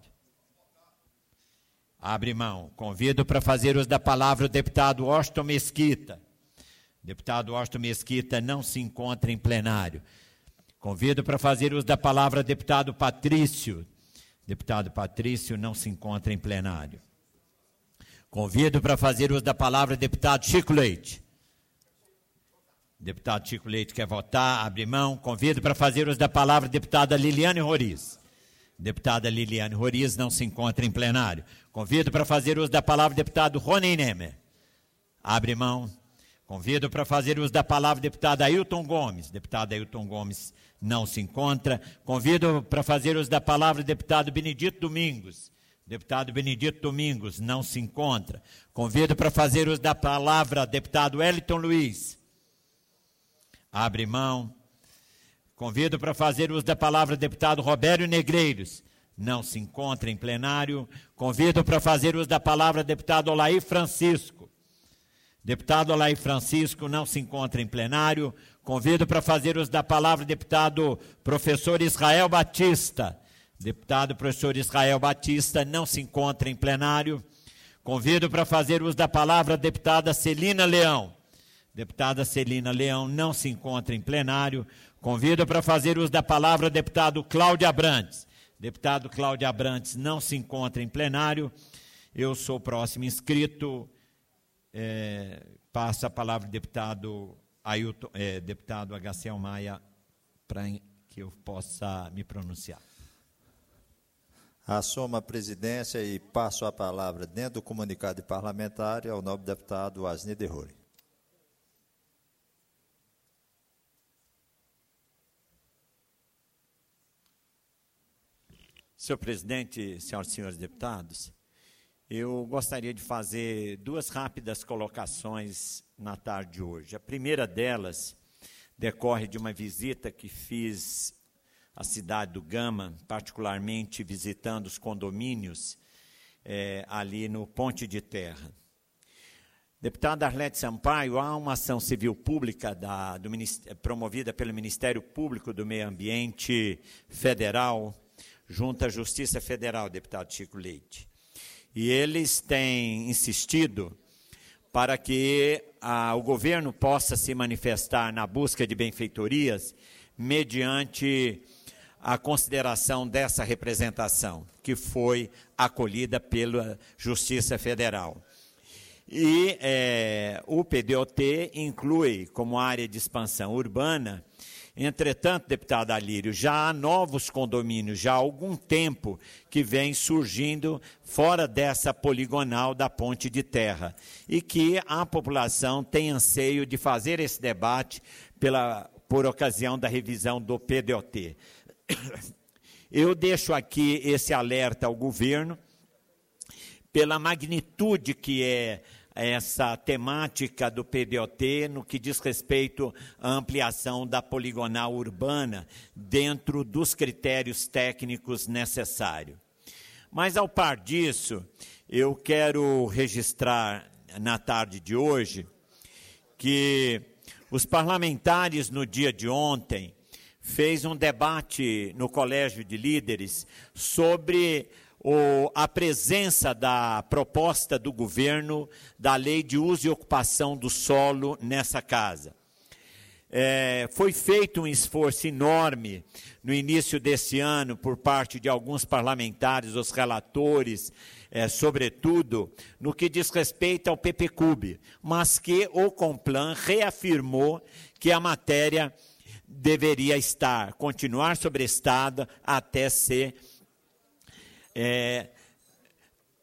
Abre mão. Convido para fazer uso da palavra o deputado Washington Mesquita. Deputado Washington Mesquita não se encontra em plenário. Convido para fazer uso da palavra o deputado Patrício. Deputado Patrício não se encontra em plenário. Convido para fazer uso da palavra o deputado Chico Leite. Deputado Chico Leite quer votar, abre mão. Convido para fazer uso da palavra a deputada Liliane Roriz. Deputada Liliane Roriz não se encontra em plenário. Convido para fazer uso da palavra o deputado Rony Nemer. Abre mão. Convido para fazer uso da palavra o deputado Ailton Gomes. Deputado Ailton Gomes não se encontra. Convido para fazer uso da palavra o deputado Benedito Domingos. Deputado Benedito Domingos não se encontra. Convido para fazer uso da palavra o deputado Wellington Luiz. Abre mão. Convido para fazer uso da palavra o deputado Robério Negreiros. Não se encontra em plenário. Convido para fazer uso da palavra o deputado Olair Francisco. Deputado Olair Francisco não se encontra em plenário. Convido para fazer uso da palavra o deputado professor Israel Batista. Deputado professor Israel Batista não se encontra em plenário. Convido para fazer uso da palavra a deputada Celina Leão. Deputada Celina Leão não se encontra em plenário. Convido para fazer uso da palavra o deputado Cláudio Abrantes. Deputado Cláudio Abrantes não se encontra em plenário. Eu sou o próximo inscrito. Passo a palavra ao deputado deputado Agaciel Maia para que eu possa me pronunciar. Assumo a presidência e passo a palavra, dentro do comunicado parlamentar, ao nobre deputado Asni Derrori. Senhor presidente, senhoras e senhores deputados, eu gostaria de fazer duas rápidas colocações na tarde de hoje. A primeira delas decorre de uma visita que fiz à cidade do Gama, particularmente visitando os condomínios ali no Ponte de Terra. Deputada Arlete Sampaio, há uma ação civil pública promovida pelo Ministério Público do Meio Ambiente Federal, junto à Justiça Federal, deputado Chico Leite. E eles têm insistido para que o governo possa se manifestar na busca de benfeitorias mediante a consideração dessa representação, que foi acolhida pela Justiça Federal. E o PDOT inclui como área de expansão urbana. Entretanto, deputado Alírio, já há novos condomínios, já há algum tempo que vem surgindo fora dessa poligonal da Ponte de Terra e que a população tem anseio de fazer esse debate por ocasião da revisão do PDOT. Eu deixo aqui esse alerta ao governo pela magnitude que é essa temática do PDOT no que diz respeito à ampliação da poligonal urbana dentro dos critérios técnicos necessários. Mas, ao par disso, eu quero registrar na tarde de hoje que os parlamentares, no dia de ontem, fez um debate no Colégio de Líderes sobre a presença da proposta do governo da Lei de Uso e Ocupação do Solo nessa casa. Foi feito um esforço enorme no início desse ano por parte de alguns parlamentares, os relatores, sobretudo no que diz respeito ao PPCUB, mas que o Complan reafirmou que a matéria deveria continuar sobrestada até ser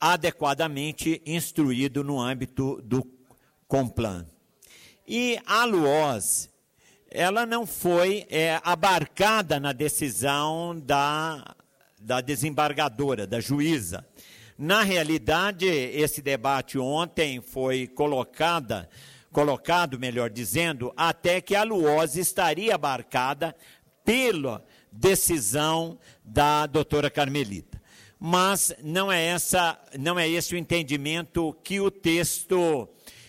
adequadamente instruído no âmbito do Complan. E a LUOS, ela não foi abarcada na decisão da desembargadora, da juíza. Na realidade, esse debate ontem foi colocado, melhor dizendo, até que a LUOS estaria abarcada pela decisão da doutora Carmelita. Mas não é esse o entendimento que o texto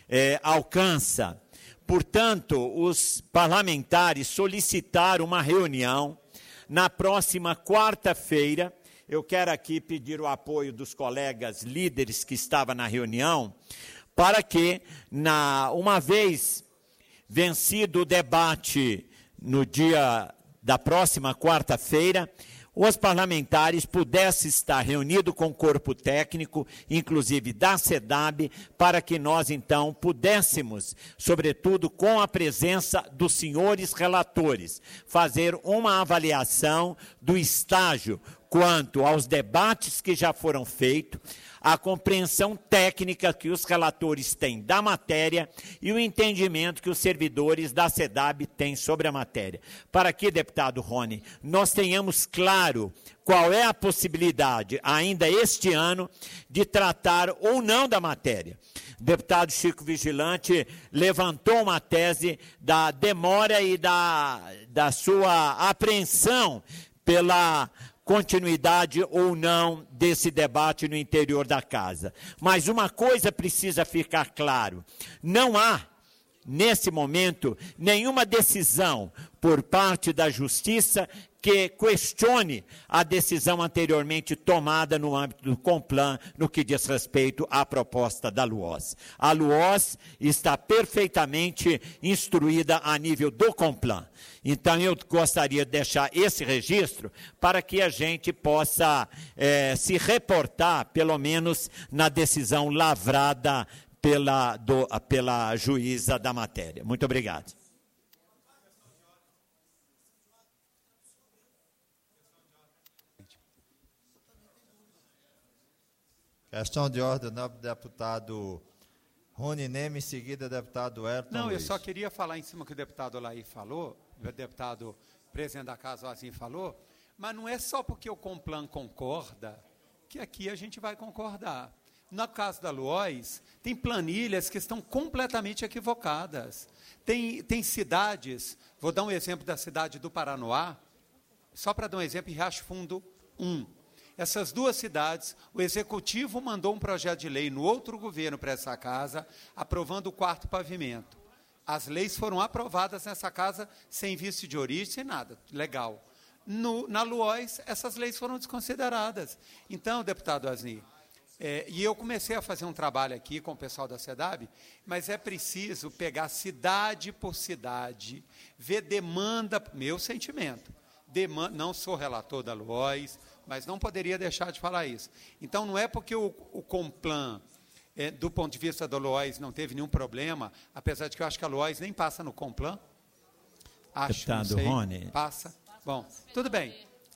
alcança. Portanto, os parlamentares solicitaram uma reunião na próxima quarta-feira. Eu quero aqui pedir o apoio dos colegas líderes que estavam na reunião, para que, uma vez vencido o debate no dia da próxima quarta-feira, os parlamentares pudessem estar reunidos com o corpo técnico, inclusive da SEDAB, para que nós, então, pudéssemos, sobretudo com a presença dos senhores relatores, fazer uma avaliação do estágio quanto aos debates que já foram feitos, a compreensão técnica que os relatores têm da matéria e o entendimento que os servidores da SEDAB têm sobre a matéria. Para que, deputado Rony, nós tenhamos claro qual é a possibilidade, ainda este ano, de tratar ou não da matéria. O deputado Chico Vigilante levantou uma tese da demora e da sua apreensão pela continuidade ou não desse debate no interior da casa. Mas uma coisa precisa ficar claro: não há, nesse momento, nenhuma decisão por parte da Justiça que questione a decisão anteriormente tomada no âmbito do Complan, no que diz respeito à proposta da LUOS. A LUOS está perfeitamente instruída a nível do Complan. Então, eu gostaria de deixar esse registro para que a gente possa se reportar, pelo menos, na decisão lavrada pela juíza da matéria. Muito obrigado. Questão de ordem, nobre deputado Rony Neme, em seguida, deputado Ayrton Não, Luiz. eu só queria falar em cima do que o deputado Laí falou, o deputado presidente da Casa, Oazinho, falou, mas não é só porque o Complan concorda que aqui a gente vai concordar. No caso da LUOS, tem planilhas que estão completamente equivocadas. Tem cidades, vou dar um exemplo da cidade do Paranoá, só para dar um exemplo, em Riacho Fundo 1. Essas duas cidades, o Executivo mandou um projeto de lei no outro governo para essa casa, aprovando o 4º pavimento. As leis foram aprovadas nessa casa sem visto de origem, sem nada, legal. Na LUOS, essas leis foram desconsideradas. Então, deputado Asni, e eu comecei a fazer um trabalho aqui com o pessoal da SEDAB, mas é preciso pegar cidade por cidade, ver demanda, meu sentimento, não sou relator da LUOS, mas não poderia deixar de falar isso. Então, não é porque o Complan, do ponto de vista da LUOS, não teve nenhum problema, apesar de que eu acho que a LUOS nem passa no Complan. Acho, deputado não sei, Rony. passa. Bom, tudo bem.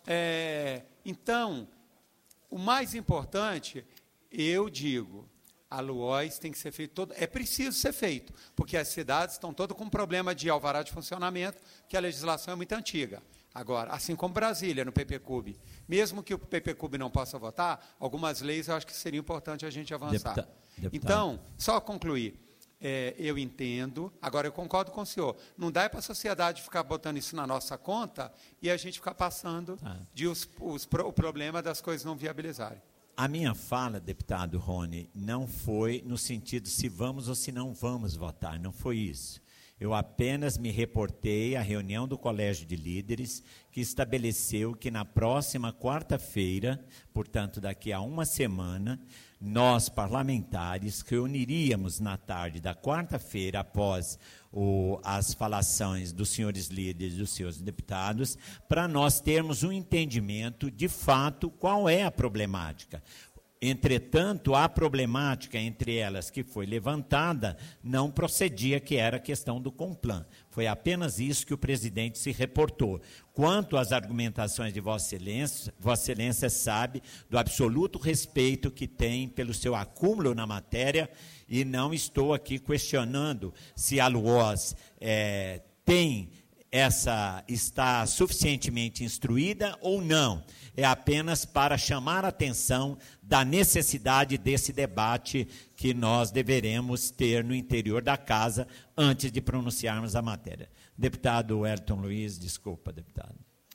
Então, o mais importante, eu digo, a LUOS tem que ser feito é preciso ser feito, porque as cidades estão todas com problema de alvará de funcionamento, que a legislação é muito antiga. Agora, assim como Brasília, no PPCub, mesmo que o PPCub não possa votar, algumas leis eu acho que seria importante a gente avançar. Deputado. Então, só concluir, eu entendo, agora eu concordo com o senhor, não dá para a sociedade ficar botando isso na nossa conta e a gente ficar passando o problema das coisas não viabilizarem. A minha fala, deputado Rony, não foi no sentido se vamos ou se não vamos votar, não foi isso. Eu apenas me reportei à reunião do Colégio de Líderes, que estabeleceu que na próxima quarta-feira, portanto daqui a uma semana, nós parlamentares reuniríamos na tarde da quarta-feira, após as falações dos senhores líderes e dos senhores deputados, para nós termos um entendimento de fato qual é a problemática. Entretanto, a problemática entre elas que foi levantada não procedia, que era a questão do Complan. Foi apenas isso que o presidente se reportou. Quanto às argumentações de Vossa Excelência sabe do absoluto respeito que tem pelo seu acúmulo na matéria, e não estou aqui questionando se a LUOS está suficientemente instruída ou não. É apenas para chamar a atenção da necessidade desse debate que nós deveremos ter no interior da casa antes de pronunciarmos a matéria. Deputado Wellington Luiz, desculpa, deputado.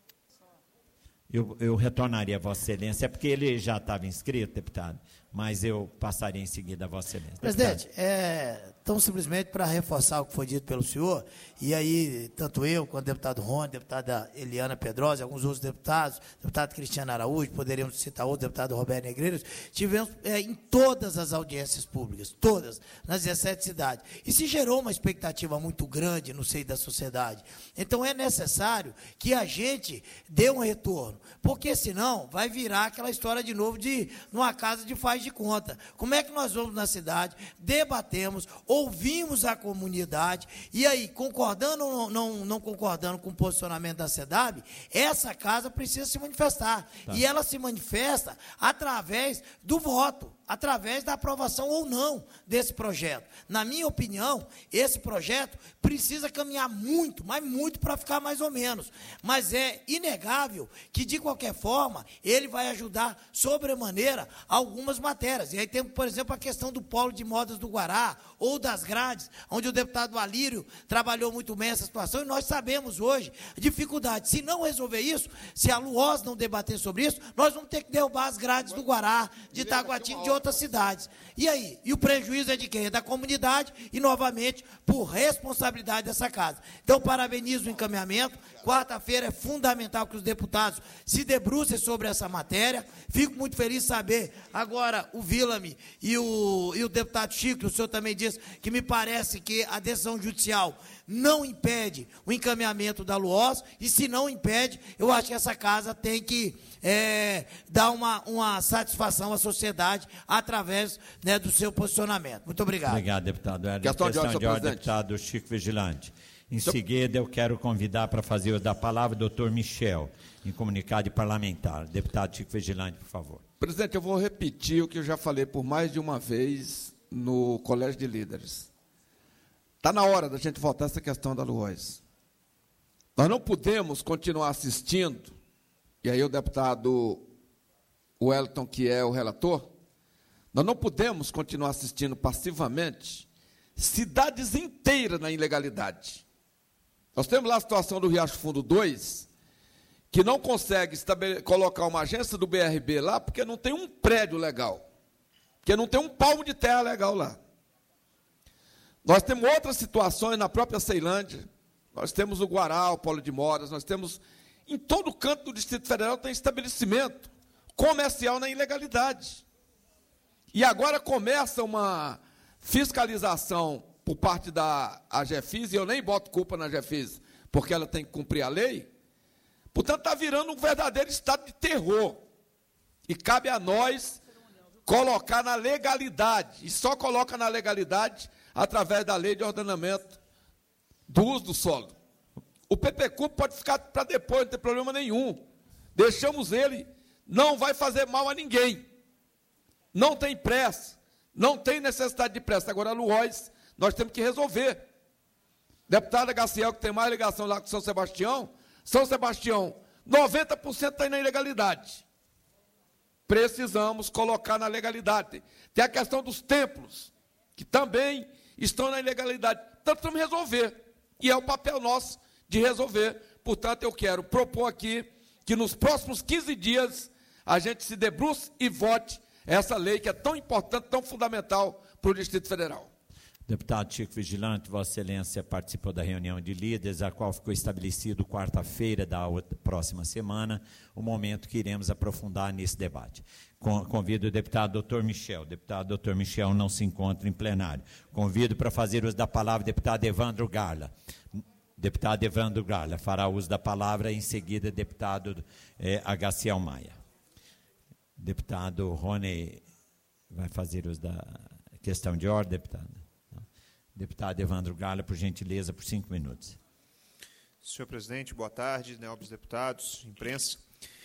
Eu retornaria a Vossa Excelência, porque ele já estava inscrito, deputado, mas eu passaria em seguida a Vossa Excelência. Presidente, tão simplesmente para reforçar o que foi dito pelo senhor, e aí, tanto eu, quanto o deputado Rony, deputada Eliana Pedrosa, alguns outros deputados, deputado Cristiano Araújo, poderíamos citar outro, deputado Roberto Negreiros, tivemos em todas as audiências públicas, todas, nas 17 cidades. E se gerou uma expectativa muito grande no seio da sociedade. Então, é necessário que a gente dê um retorno, porque senão vai virar aquela história de novo de numa casa de faz de conta. Como é que nós vamos na cidade, debatemos, ouvimos a comunidade, e aí, concordando ou não concordando com o posicionamento da SEDAB, essa casa precisa se manifestar. Tá. E ela se manifesta através do voto, através da aprovação ou não desse projeto. Na minha opinião, esse projeto precisa caminhar muito, mas muito para ficar mais ou menos. Mas é inegável que, de qualquer forma, ele vai ajudar sobremaneira algumas matérias. E aí temos, por exemplo, a questão do polo de modas do Guará, ou das grades, onde o deputado Alírio trabalhou muito bem essa situação, e nós sabemos hoje a dificuldade. Se não resolver isso, se a LUOS não debater sobre isso, nós vamos ter que derrubar as grades do Guará, de Itaguatinga, de outras cidades. E aí? E o prejuízo é de quem? É da comunidade e, novamente, por responsabilidade dessa casa. Então, parabenizo o encaminhamento. Quarta-feira é fundamental que os deputados se debrucem sobre essa matéria. Fico muito feliz de saber, agora, o Villame e o deputado Chico, o senhor também disse que me parece que a decisão judicial não impede o encaminhamento da LUOS, e se não impede, eu acho que essa casa tem que dar uma satisfação à sociedade através, né, do seu posicionamento. Muito obrigado. Obrigado, deputado. Questão de ordem, deputado Chico Vigilante. Em seguida, eu quero convidar para fazer uso da palavra o doutor Michel, em comunicado parlamentar. Deputado Chico Vigilante, por favor. Presidente, eu vou repetir o que eu já falei por mais de uma vez no Colégio de Líderes. Está na hora da gente votar essa questão da LUOS. Nós não podemos continuar assistindo, e aí o deputado Wellington, que é o relator, nós não podemos continuar assistindo passivamente cidades inteiras na ilegalidade. Nós temos lá a situação do Riacho Fundo 2, que não consegue colocar uma agência do BRB lá, porque não tem um prédio legal, porque não tem um palmo de terra legal lá. Nós temos outras situações na própria Ceilândia, nós temos o Guará, o Polo de Modas, nós temos, em todo canto do Distrito Federal, tem estabelecimento comercial na ilegalidade. E agora começa uma fiscalização por parte da AGEFIS, e eu nem boto culpa na AGEFIS, porque ela tem que cumprir a lei. Portanto, está virando um verdadeiro estado de terror. E cabe a nós colocar na legalidade, e só coloca na legalidade através da lei de ordenamento do uso do solo. O PPCUP pode ficar para depois, não tem problema nenhum. Deixamos ele, não vai fazer mal a ninguém. Não tem pressa, não tem necessidade de pressa. Agora, a LUOS, nós temos que resolver. Deputada Gaciel, que tem mais ligação lá com São Sebastião, 90% está na ilegalidade. Precisamos colocar na legalidade. Tem a questão dos templos, que também estão na ilegalidade. Então, precisamos resolver. E é o papel nosso de resolver. Portanto, eu quero propor aqui que nos próximos 15 dias a gente se debruce e vote essa lei que é tão importante, tão fundamental para o Distrito Federal. Deputado Chico Vigilante, Vossa Excelência participou da reunião de líderes, a qual ficou estabelecido quarta-feira da próxima semana, o momento que iremos aprofundar nesse debate. Convido o deputado doutor Michel. O deputado doutor Michel não se encontra em plenário. Convido para fazer uso da palavra o deputado Evandro Garla. Deputado Evandro Garla fará uso da palavra, em seguida, deputado Agaciel Maia. Deputado Rony vai fazer uso da questão de ordem, deputado. Deputado Evandro Galo, por gentileza, por 5 minutos. Senhor presidente, boa tarde, nobres deputados, imprensa.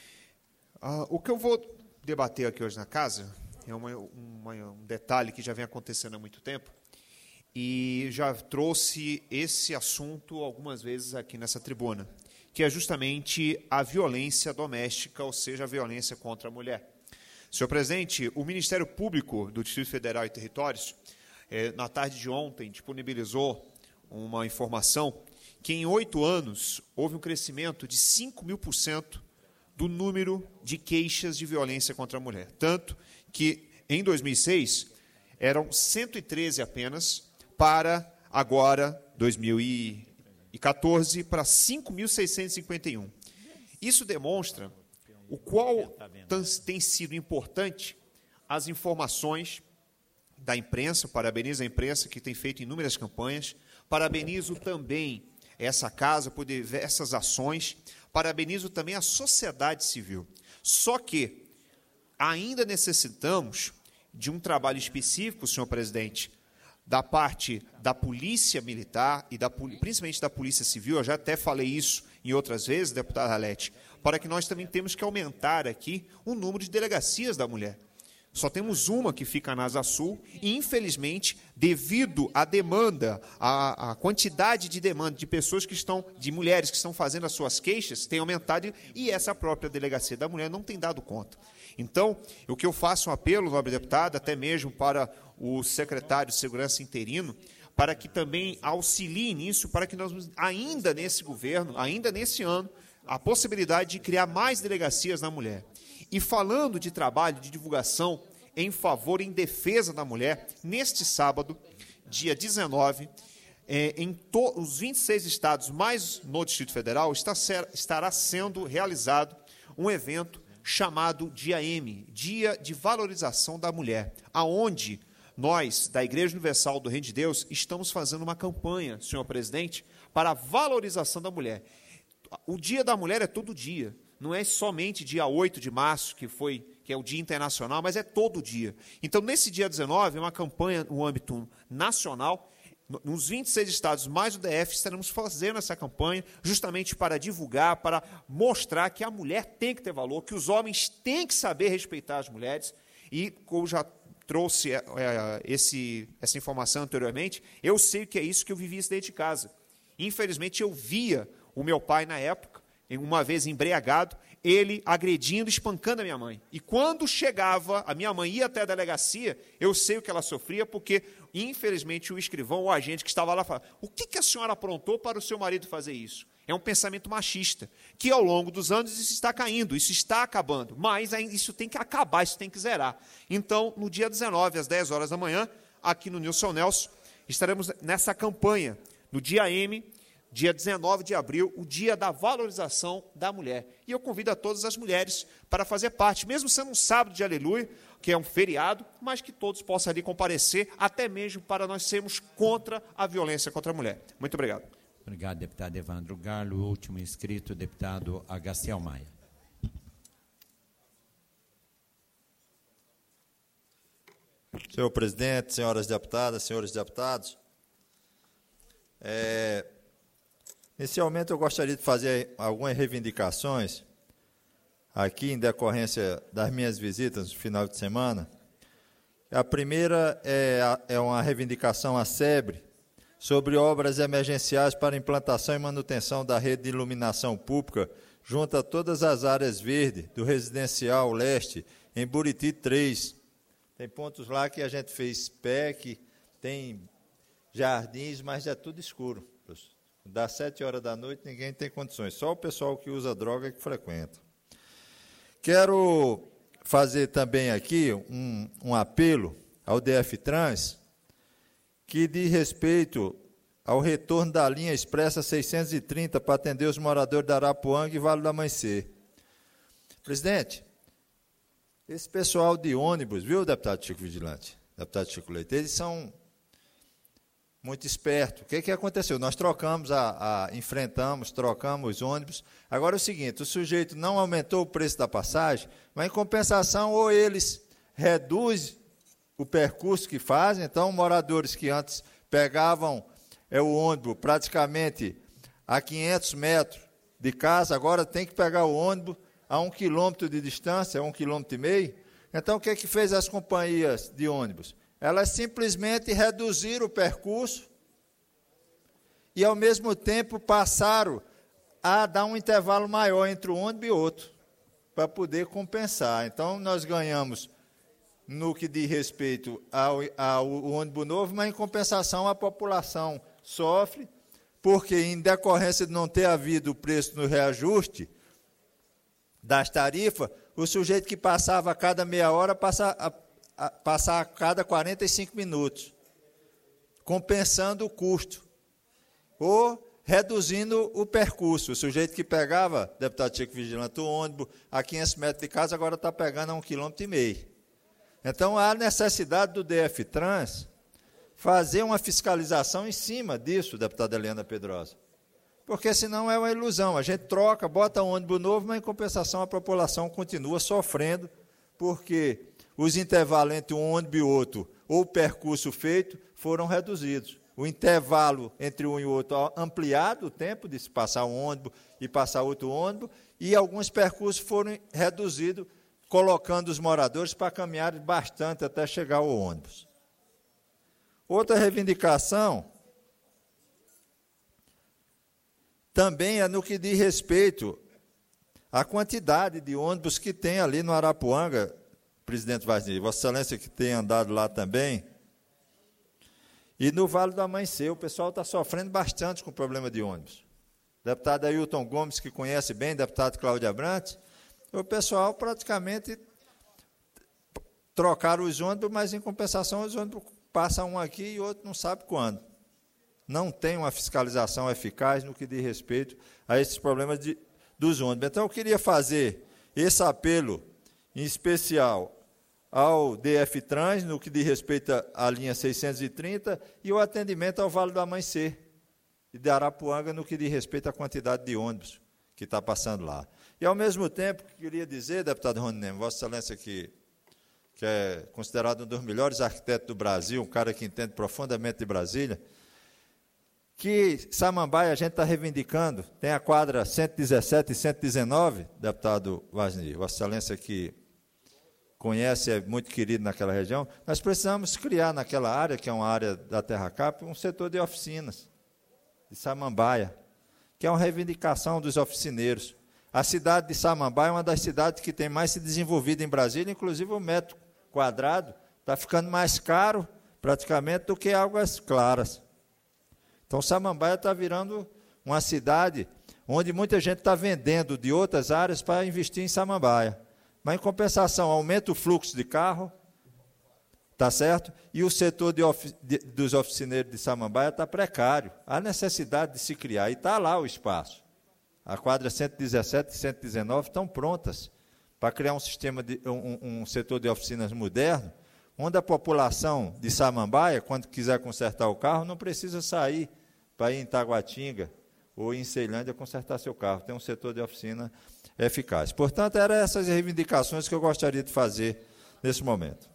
O que eu vou debater aqui hoje na casa é um detalhe que já vem acontecendo há muito tempo e já trouxe esse assunto algumas vezes aqui nessa tribuna, que é justamente a violência doméstica, ou seja, a violência contra a mulher. Senhor presidente, o Ministério Público do Distrito Federal e Territórios, na tarde de ontem, disponibilizou uma informação que em 8 anos houve um crescimento de 5.000% do número de queixas de violência contra a mulher. Tanto que, em 2006, eram 113 apenas, para agora, 2014, para 5.651. Isso demonstra o qual tem sido importante as informações da imprensa. Parabenizo a imprensa que tem feito inúmeras campanhas, parabenizo também essa casa por diversas ações, parabenizo também a sociedade civil. Só que ainda necessitamos de um trabalho específico, senhor presidente, da parte da polícia militar e principalmente da polícia civil. Eu já até falei isso em outras vezes, deputada Alete, para que nós também temos que aumentar aqui o número de delegacias da mulher. Só temos uma que fica na Asa Sul e, infelizmente, devido à demanda, à quantidade de demanda de pessoas de mulheres que estão fazendo as suas queixas, tem aumentado e essa própria delegacia da mulher não tem dado conta. Então, o que eu faço um apelo, nobre deputado, até mesmo para o secretário de Segurança interino, para que também auxilie nisso, para que nós, ainda nesse governo, ainda nesse ano, a possibilidade de criar mais delegacias na mulher. E falando de trabalho, de divulgação em favor, em defesa da mulher, neste sábado, dia 19, em os 26 estados, mais no Distrito Federal, estará sendo realizado um evento chamado Dia M, Dia de Valorização da Mulher, aonde nós, da Igreja Universal do Reino de Deus, estamos fazendo uma campanha, senhor presidente, para a valorização da mulher. O Dia da Mulher é todo dia. Não é somente dia 8 de março, que é o Dia Internacional, mas é todo dia. Então, nesse dia 19, é uma campanha no âmbito nacional. Nos 26 estados, mais o DF, estaremos fazendo essa campanha justamente para divulgar, para mostrar que a mulher tem que ter valor, que os homens têm que saber respeitar as mulheres. E, como já trouxe essa informação anteriormente, eu sei que é isso que eu vivi dentro de casa. Infelizmente, eu via o meu pai, na época, uma vez embriagado, ele agredindo, espancando a minha mãe. E quando chegava, a minha mãe ia até a delegacia, eu sei o que ela sofria, porque, infelizmente, o escrivão, o agente que estava lá, falava: o que a senhora aprontou para o seu marido fazer isso? É um pensamento machista, que ao longo dos anos isso está caindo, isso está acabando, mas isso tem que acabar, isso tem que zerar. Então, no dia 19, às 10 horas da manhã, aqui no Nilson Nelson, estaremos nessa campanha, no dia M, dia 19 de abril, o dia da valorização da mulher. E eu convido a todas as mulheres para fazer parte, mesmo sendo um sábado de aleluia, que é um feriado, mas que todos possam ali comparecer, até mesmo para nós sermos contra a violência contra a mulher. Muito obrigado. Obrigado, deputado Evandro Galo. O último inscrito, deputado Agaciel Maia. Senhor presidente, senhoras deputadas, senhores deputados, inicialmente eu gostaria de fazer algumas reivindicações aqui em decorrência das minhas visitas no final de semana. A primeira é uma reivindicação à SEBRE sobre obras emergenciais para implantação e manutenção da rede de iluminação pública junto a todas as áreas verdes do Residencial Leste, em Buriti 3. Tem pontos lá que a gente fez PEC, tem jardins, mas é tudo escuro. Das 7 horas da noite ninguém tem condições, só o pessoal que usa droga que frequenta. Quero fazer também aqui um apelo ao DF Trans, que diz respeito ao retorno da linha expressa 630 para atender os moradores da Arapuanga e Vale do Amanhecer. Presidente, esse pessoal de ônibus, viu, deputado Chico Vigilante, deputado Chico Leite, eles são muito espertos. O que aconteceu? Nós trocamos ônibus. Agora é o seguinte, o sujeito não aumentou o preço da passagem, mas em compensação ou eles reduzem o percurso que fazem. Então, moradores que antes pegavam o ônibus praticamente a 500 metros de casa, agora tem que pegar o ônibus a 1 quilômetro de distância, 1,5 quilômetros. Então, o que fez as companhias de ônibus? Elas simplesmente reduziram o percurso e, ao mesmo tempo, passaram a dar um intervalo maior entre um ônibus e outro, para poder compensar. Então, nós ganhamos no que diz respeito ao ônibus novo, mas, em compensação, a população sofre, porque, em decorrência de não ter havido o preço no reajuste das tarifas, o sujeito que passava a cada meia hora passa a cada 45 minutos, compensando o custo, ou reduzindo o percurso. O sujeito que pegava, deputado Chico Vigilante, o ônibus a 500 metros de casa, agora está pegando a 1,5 quilômetros. Então, há necessidade do DF-Trans fazer uma fiscalização em cima disso, deputada Eliana Pedrosa. Porque senão é uma ilusão. A gente troca, bota um ônibus novo, mas, em compensação, a população continua sofrendo, porque os intervalos entre um ônibus e outro, ou o percurso feito, foram reduzidos. O intervalo entre um e outro ampliado, o tempo de se passar um ônibus e passar outro ônibus, e alguns percursos foram reduzidos, colocando os moradores para caminhar bastante até chegar ao ônibus. Outra reivindicação também é no que diz respeito à quantidade de ônibus que tem ali no Arapuanga, presidente Vaz, Vossa Excelência que tem andado lá também, e no Vale do Amanhecer, o pessoal está sofrendo bastante com o problema de ônibus. Deputado Ailton Gomes, que conhece bem, deputado Cláudio Abrantes, o pessoal praticamente trocaram os ônibus, mas, em compensação, os ônibus passam um aqui e outro não sabe quando. Não tem uma fiscalização eficaz no que diz respeito a esses problemas dos ônibus. Então, eu queria fazer esse apelo, em especial, ao DF-Trans, no que diz respeito à linha 630, e o atendimento ao Vale do Amanhecer e de Arapuanga, no que diz respeito à quantidade de ônibus que está passando lá. E, ao mesmo tempo, queria dizer, deputado Rony Neme, Vossa Excelência, que é considerado um dos melhores arquitetos do Brasil, um cara que entende profundamente de Brasília, que Samambaia a gente está reivindicando, tem a quadra 117 e 119, deputado Vasni, Vossa Excelência que conhece, é muito querido naquela região, nós precisamos criar naquela área, que é uma área da Terra Cap, um setor de oficinas, de Samambaia, que é uma reivindicação dos oficineiros. A cidade de Samambaia é uma das cidades que tem mais se desenvolvido em Brasília, inclusive o metro quadrado está ficando mais caro, praticamente, do que Águas Claras. Então, Samambaia está virando uma cidade onde muita gente está vendendo de outras áreas para investir em Samambaia. Mas, em compensação, aumenta o fluxo de carro, tá certo? E o setor dos oficineiros de Samambaia está precário. Há necessidade de se criar, e está lá o espaço. A quadra 117 e 119 estão prontas para criar um sistema um setor de oficinas moderno, onde a população de Samambaia, quando quiser consertar o carro, não precisa sair para ir em Taguatinga ou em Ceilândia consertar seu carro. Tem um setor de oficina eficaz. Portanto, eram essas reivindicações que eu gostaria de fazer nesse momento.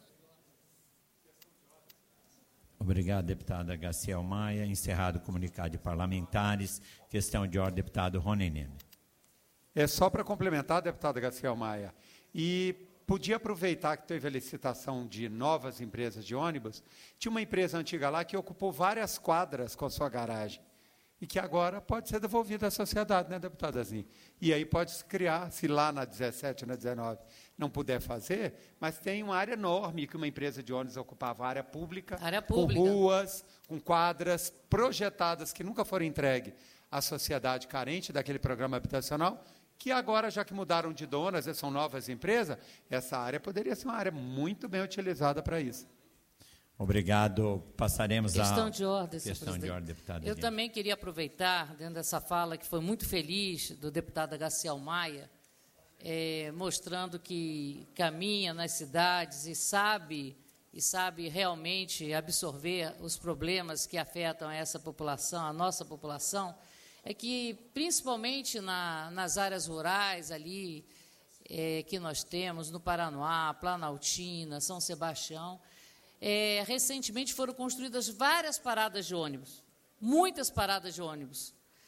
Obrigado, deputada Gaciel Maia. Encerrado o comunicado de parlamentares. Questão de ordem, deputado Rony Neme. É só para complementar, deputada Gaciel Maia, e podia aproveitar que teve a licitação de novas empresas de ônibus, tinha uma empresa antiga lá que ocupou várias quadras com a sua garagem, e que agora pode ser devolvida à sociedade, né, deputada Zinha? E aí pode se criar, se lá na 17, na 19 não puder fazer, mas tem uma área enorme que uma empresa de ônibus ocupava, área pública, com ruas, com quadras projetadas que nunca foram entregues à sociedade carente daquele programa habitacional, que agora, já que mudaram de donas, são novas empresas, essa área poderia ser uma área muito bem utilizada para isso. Obrigado. Passaremos à questão de ordem, questão de ordem, deputada. Eu também queria aproveitar, dentro dessa fala que foi muito feliz do deputado Gaciel Maia, mostrando que caminha nas cidades e sabe realmente absorver os problemas que afetam essa população, a nossa população, é que, principalmente nas áreas rurais ali, que nós temos, no Paranoá, Planaltina, São Sebastião, recentemente foram construídas várias paradas de ônibus, muitas paradas de ônibus.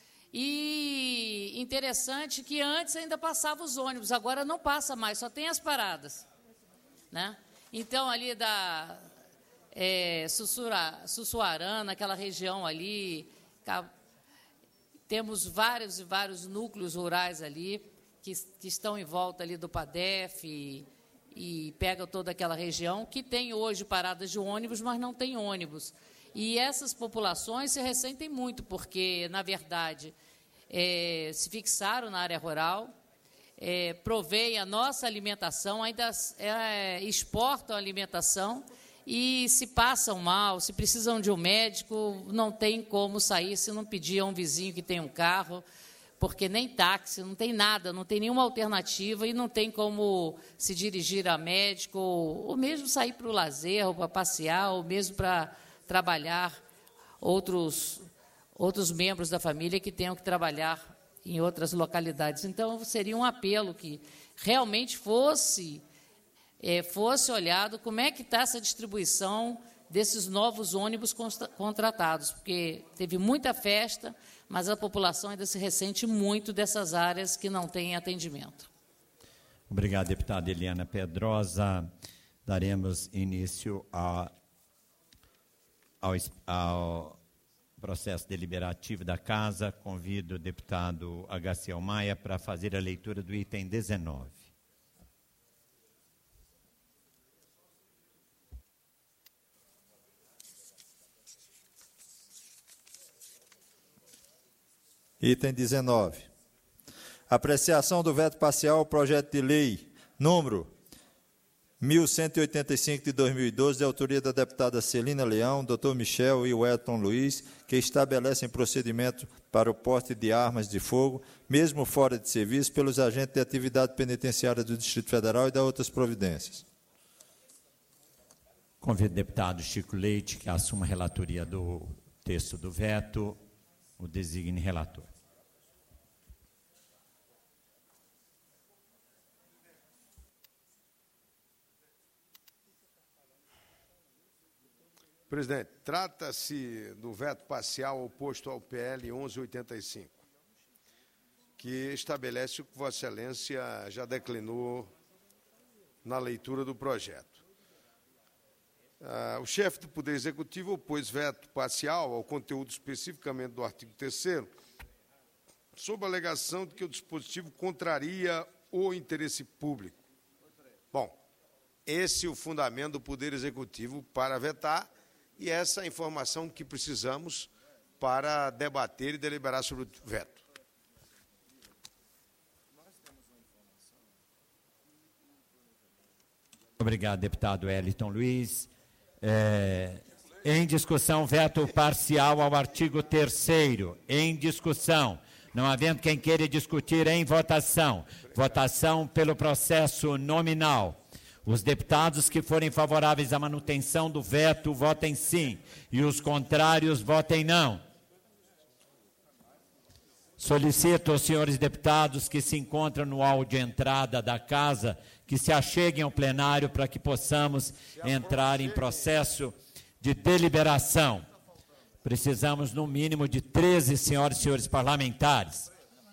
E interessante que antes ainda passavam os ônibus, agora não passa mais, só tem as paradas, né? Então, ali da Sussuarana, aquela região ali, temos vários e vários núcleos rurais ali, que estão em volta ali do PADEF e pegam toda aquela região, que tem hoje paradas de ônibus, mas não tem ônibus. E essas populações se ressentem muito, porque, na verdade, se fixaram na área rural, provêm a nossa alimentação, ainda exportam a alimentação, e se passam mal, se precisam de um médico, não tem como sair se não pedir a um vizinho que tem um carro, porque nem táxi, não tem nada, não tem nenhuma alternativa e não tem como se dirigir a médico, ou mesmo sair para o lazer, ou para passear, ou mesmo para trabalhar outros membros da família que tenham que trabalhar em outras localidades. Então, seria um apelo que realmente fosse olhado como é que está essa distribuição desses novos ônibus contratados, porque teve muita festa, mas a população ainda se ressente muito dessas áreas que não têm atendimento. Obrigado, deputada Eliana Pedrosa. Daremos início ao processo deliberativo da Casa. Convido o deputado Agaciel Maia para fazer a leitura do item 19. Item 19. Apreciação do veto parcial ao projeto de lei número 1185 de 2012, de autoria da deputada Celina Leão, Dr. Michel e Wellington Luiz, que estabelecem procedimento para o porte de armas de fogo, mesmo fora de serviço, pelos agentes de atividade penitenciária do Distrito Federal e das outras providências. Convido o deputado Chico Leite, que assuma a relatoria do texto do veto, o designe relator. Presidente, trata-se do veto parcial oposto ao PL 1185, que estabelece o que Vossa Excelência já declinou na leitura do projeto. O chefe do Poder Executivo opôs veto parcial ao conteúdo especificamente do artigo 3º, sob a alegação de que o dispositivo contraria o interesse público. Bom, esse é o fundamento do Poder Executivo para vetar, e essa é a informação que precisamos para debater e deliberar sobre o veto. Obrigado, deputado Wellington Luiz. Em discussão, veto parcial ao artigo 3º. Em discussão. Não havendo quem queira discutir, em votação. Votação pelo processo nominal. Os deputados que forem favoráveis à manutenção do veto, votem sim. E os contrários, votem não. Solicito aos senhores deputados que se encontram no hall de entrada da casa que se acheguem ao plenário para que possamos entrar em processo de deliberação. Precisamos, no mínimo, de 13 senhoras e senhores parlamentares.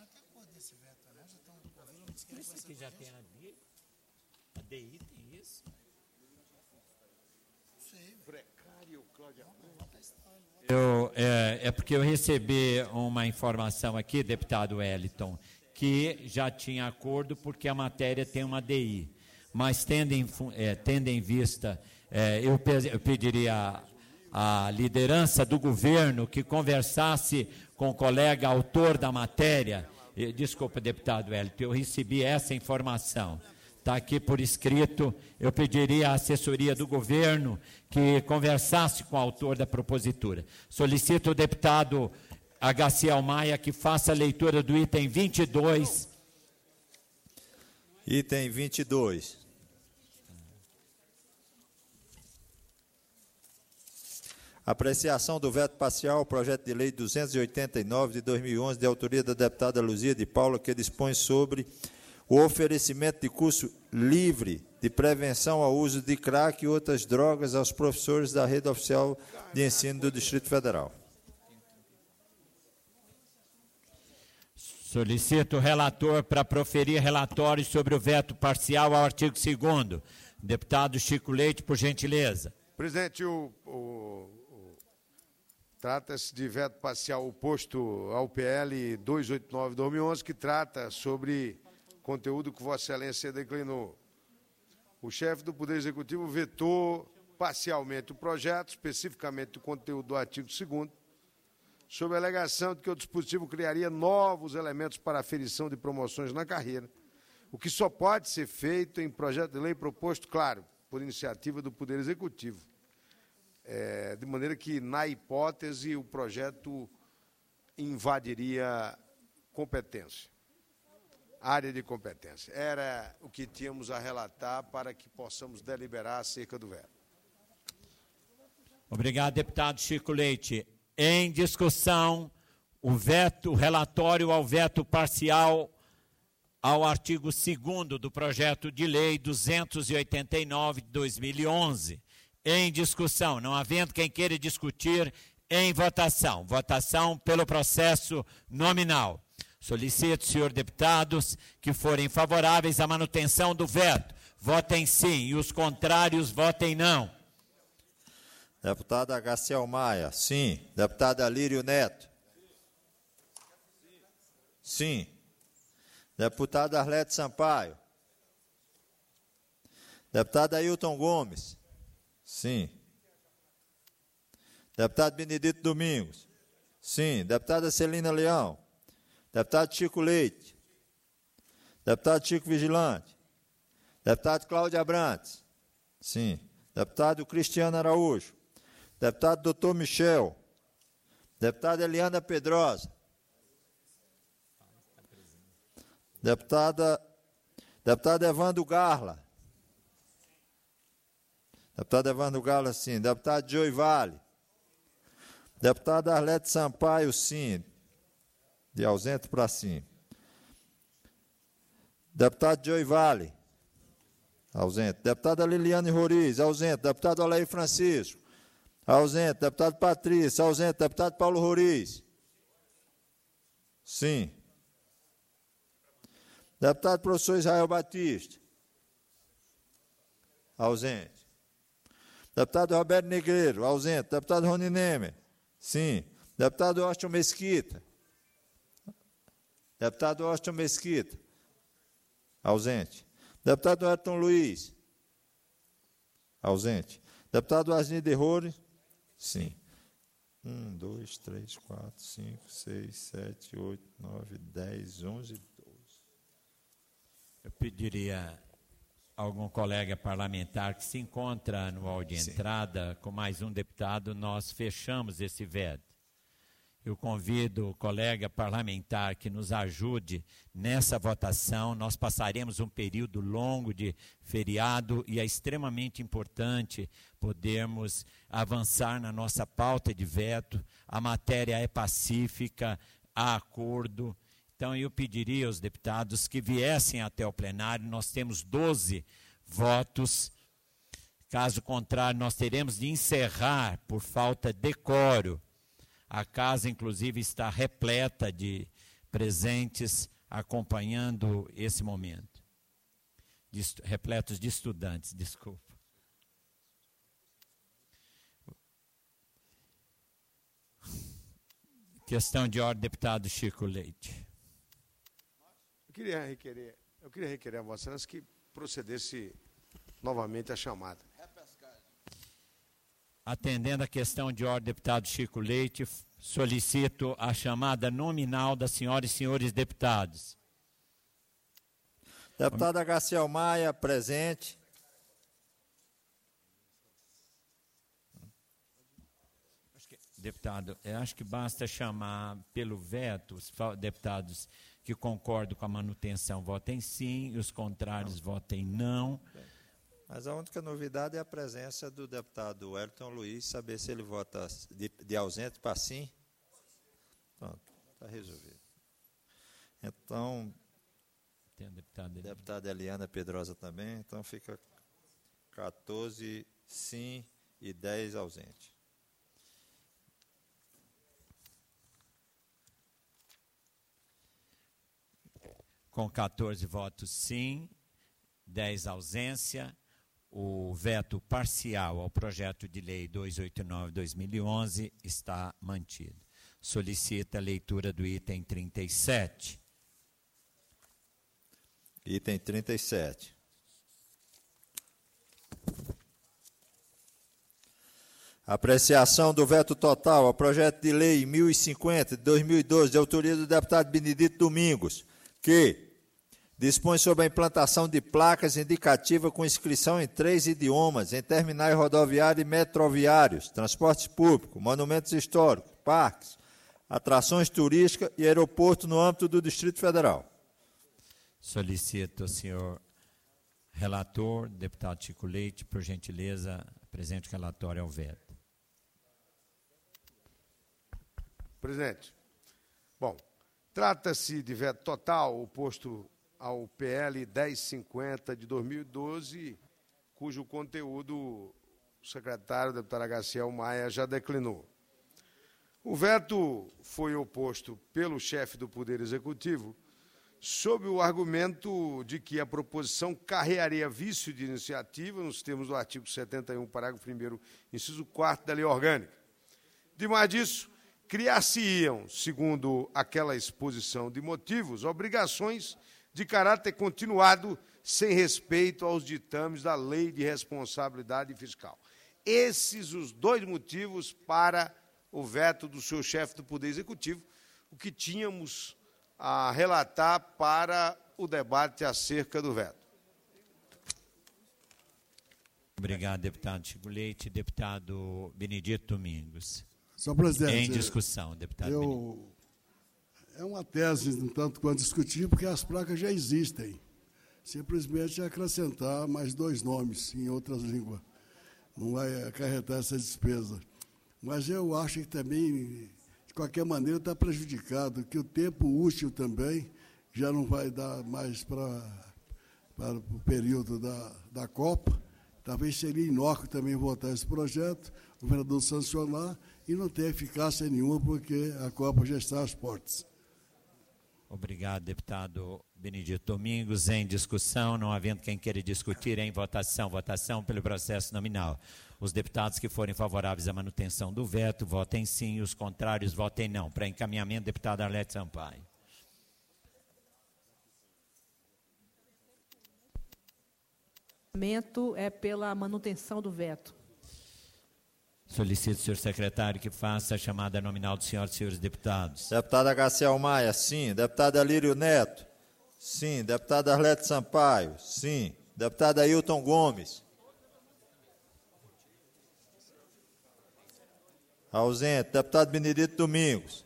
É porque eu recebi uma informação aqui, deputado Wellington, que já tinha acordo porque a matéria tem uma DI. Mas, tendo em vista, eu pediria à liderança do governo que conversasse com o colega autor da matéria. Desculpa, deputado Wellington, eu recebi essa informação. Está aqui por escrito. Eu pediria à assessoria do governo que conversasse com o autor da propositura. Solicito ao deputado Agaciel Maia que faça a leitura do item 22. Item 22. Apreciação do veto parcial ao projeto de lei 289 de 2011, de autoria da deputada Luzia de Paula, que dispõe sobre o oferecimento de curso livre de prevenção ao uso de crack e outras drogas aos professores da rede oficial de ensino do Distrito Federal. Solicito o relator para proferir relatório sobre o veto parcial ao artigo 2º. Deputado Chico Leite, por gentileza. Presidente, trata-se de veto parcial oposto ao PL 289/2011, que trata sobre conteúdo que Vossa Excelência declinou. O chefe do Poder Executivo vetou parcialmente o projeto, especificamente o conteúdo do artigo 2º, sob a alegação de que o dispositivo criaria novos elementos para aferição de promoções na carreira, o que só pode ser feito em projeto de lei proposto, claro, por iniciativa do Poder Executivo. De maneira que, na hipótese, o projeto invadiria competência, área de competência. Era o que tínhamos a relatar para que possamos deliberar acerca do veto. Obrigado, deputado Chico Leite. Em discussão, o relatório ao veto parcial ao artigo 2º do projeto de lei 289 de 2011. Em discussão, não havendo quem queira discutir, em votação. Votação pelo processo nominal. Solicito, senhor deputados, que forem favoráveis à manutenção do veto, votem sim, e os contrários, votem não. Deputada Garciel Maia, sim. Deputada Lírio Neto. Sim. Deputada Arlete Sampaio. Deputado Ailton Gomes. Sim. Deputado Benedito Domingos. Sim. Deputada Celina Leão. Deputado Chico Leite. Deputado Chico Vigilante. Deputado Cláudio Abrantes. Sim. Deputado Cristiano Araújo. Deputado Doutor Michel. Deputada Eliana Pedrosa. Deputado Evandro Garla. Deputado Evandro Garla, sim. Deputado Joey Vale. Deputada Arlete Sampaio, sim. De ausente para sim. Deputado Joey Vale. Ausente. Deputada Liliane Roriz, ausente. Deputado Alair Francisco. Ausente. Deputado Patrícia, ausente. Deputado Paulo Roriz. Sim. Deputado professor Israel Batista. Ausente. Deputado Roberto Negreiro, ausente. Deputado Rony Nemer. Sim. Deputado Austin Mesquita. Deputado Austin Mesquita. Ausente. Deputado Ayrton Luiz. Ausente. Deputado Asni Derrore. Sim. 1, 2, 3, 4, 5, 6, 7, 8, 9, 10, 11, 12. Eu pediria a algum colega parlamentar que se encontra no hall de entrada com mais um deputado, nós fechamos esse veto. Eu convido o colega parlamentar que nos ajude nessa votação. Nós passaremos um período longo de feriado e é extremamente importante podermos avançar na nossa pauta de veto. A matéria é pacífica, há acordo. Então, eu pediria aos deputados que viessem até o plenário. Nós temos 12 votos. Caso contrário, nós teremos de encerrar por falta de decoro. A casa, inclusive, está repleta de presentes acompanhando esse momento. Repletos de estudantes, desculpa. Questão de ordem, deputado Chico Leite. Eu queria requerer a Vossa Excelência que procedesse novamente a chamada. Atendendo a questão de ordem, deputado Chico Leite, solicito a chamada nominal das senhoras e senhores deputados. Deputada Garciel Maia, presente. Deputado, eu acho que basta chamar pelo veto os deputados que concordam com a manutenção votem sim, e os contrários votem não. Mas a única novidade é a presença do deputado Wellington Luiz, saber se ele vota de ausente para sim. Pronto, está resolvido. Então, tem a deputada Eliana Pedrosa também, então fica 14 sim e 10 ausentes. Com 14 votos sim, 10 ausência, o veto parcial ao projeto de lei 289/2011 está mantido. Solicita a leitura do item 37. Item 37. Apreciação do veto total ao projeto de lei 1050 de 2012, de autoria do deputado Benedito Domingos, que dispõe sobre a implantação de placas indicativas com inscrição em 3 idiomas, em terminais rodoviários e metroviários, transportes públicos, monumentos históricos, parques, atrações turísticas e aeroporto no âmbito do Distrito Federal. Solicito ao senhor relator, deputado Chico Leite, por gentileza, apresente o relatório ao veto. Presidente, bom, trata-se de veto total oposto ao PL 1050 de 2012, cujo conteúdo o secretário, o deputado Gaciel Maia, já declinou. O veto foi oposto pelo chefe do Poder Executivo sob o argumento de que a proposição carrearia vício de iniciativa nos termos do artigo 71, parágrafo 1º, inciso 4º da Lei Orgânica. Demais disso, criar-se-iam, segundo aquela exposição de motivos, obrigações de caráter continuado sem respeito aos ditames da Lei de Responsabilidade Fiscal. Esses os dois motivos para o veto do senhor chefe do Poder Executivo, o que tínhamos a relatar para o debate acerca do veto. Obrigado, deputado Chico Leite. Deputado Benedito Domingos. Senhor presidente, em discussão, deputado Benedito. É uma tese, um tanto quanto discutível, porque as placas já existem. Simplesmente acrescentar mais 2 nomes em outras línguas. Não vai acarretar essa despesa. Mas eu acho que também, de qualquer maneira, está prejudicado, que o tempo útil também já não vai dar mais para o período da Copa. Talvez seria inócuo também votar esse projeto, o governador sancionar e não ter eficácia nenhuma, porque a Copa já está às portas. Obrigado, deputado Benedito Domingos. Em discussão, não havendo quem queira discutir, em votação. Votação pelo processo nominal. Os deputados que forem favoráveis à manutenção do veto, votem sim. Os contrários, votem não. Para encaminhamento, deputado Arlete Sampaio. É pela manutenção do veto. Solicito, senhor secretário, que faça a chamada nominal dos senhores e senhores deputados. Deputado Gaciel Maia, sim. Deputado Alírio Neto, sim. Deputado Arlete Sampaio, sim. Deputado Ailton Gomes. Ausente. Deputado Benedito Domingos.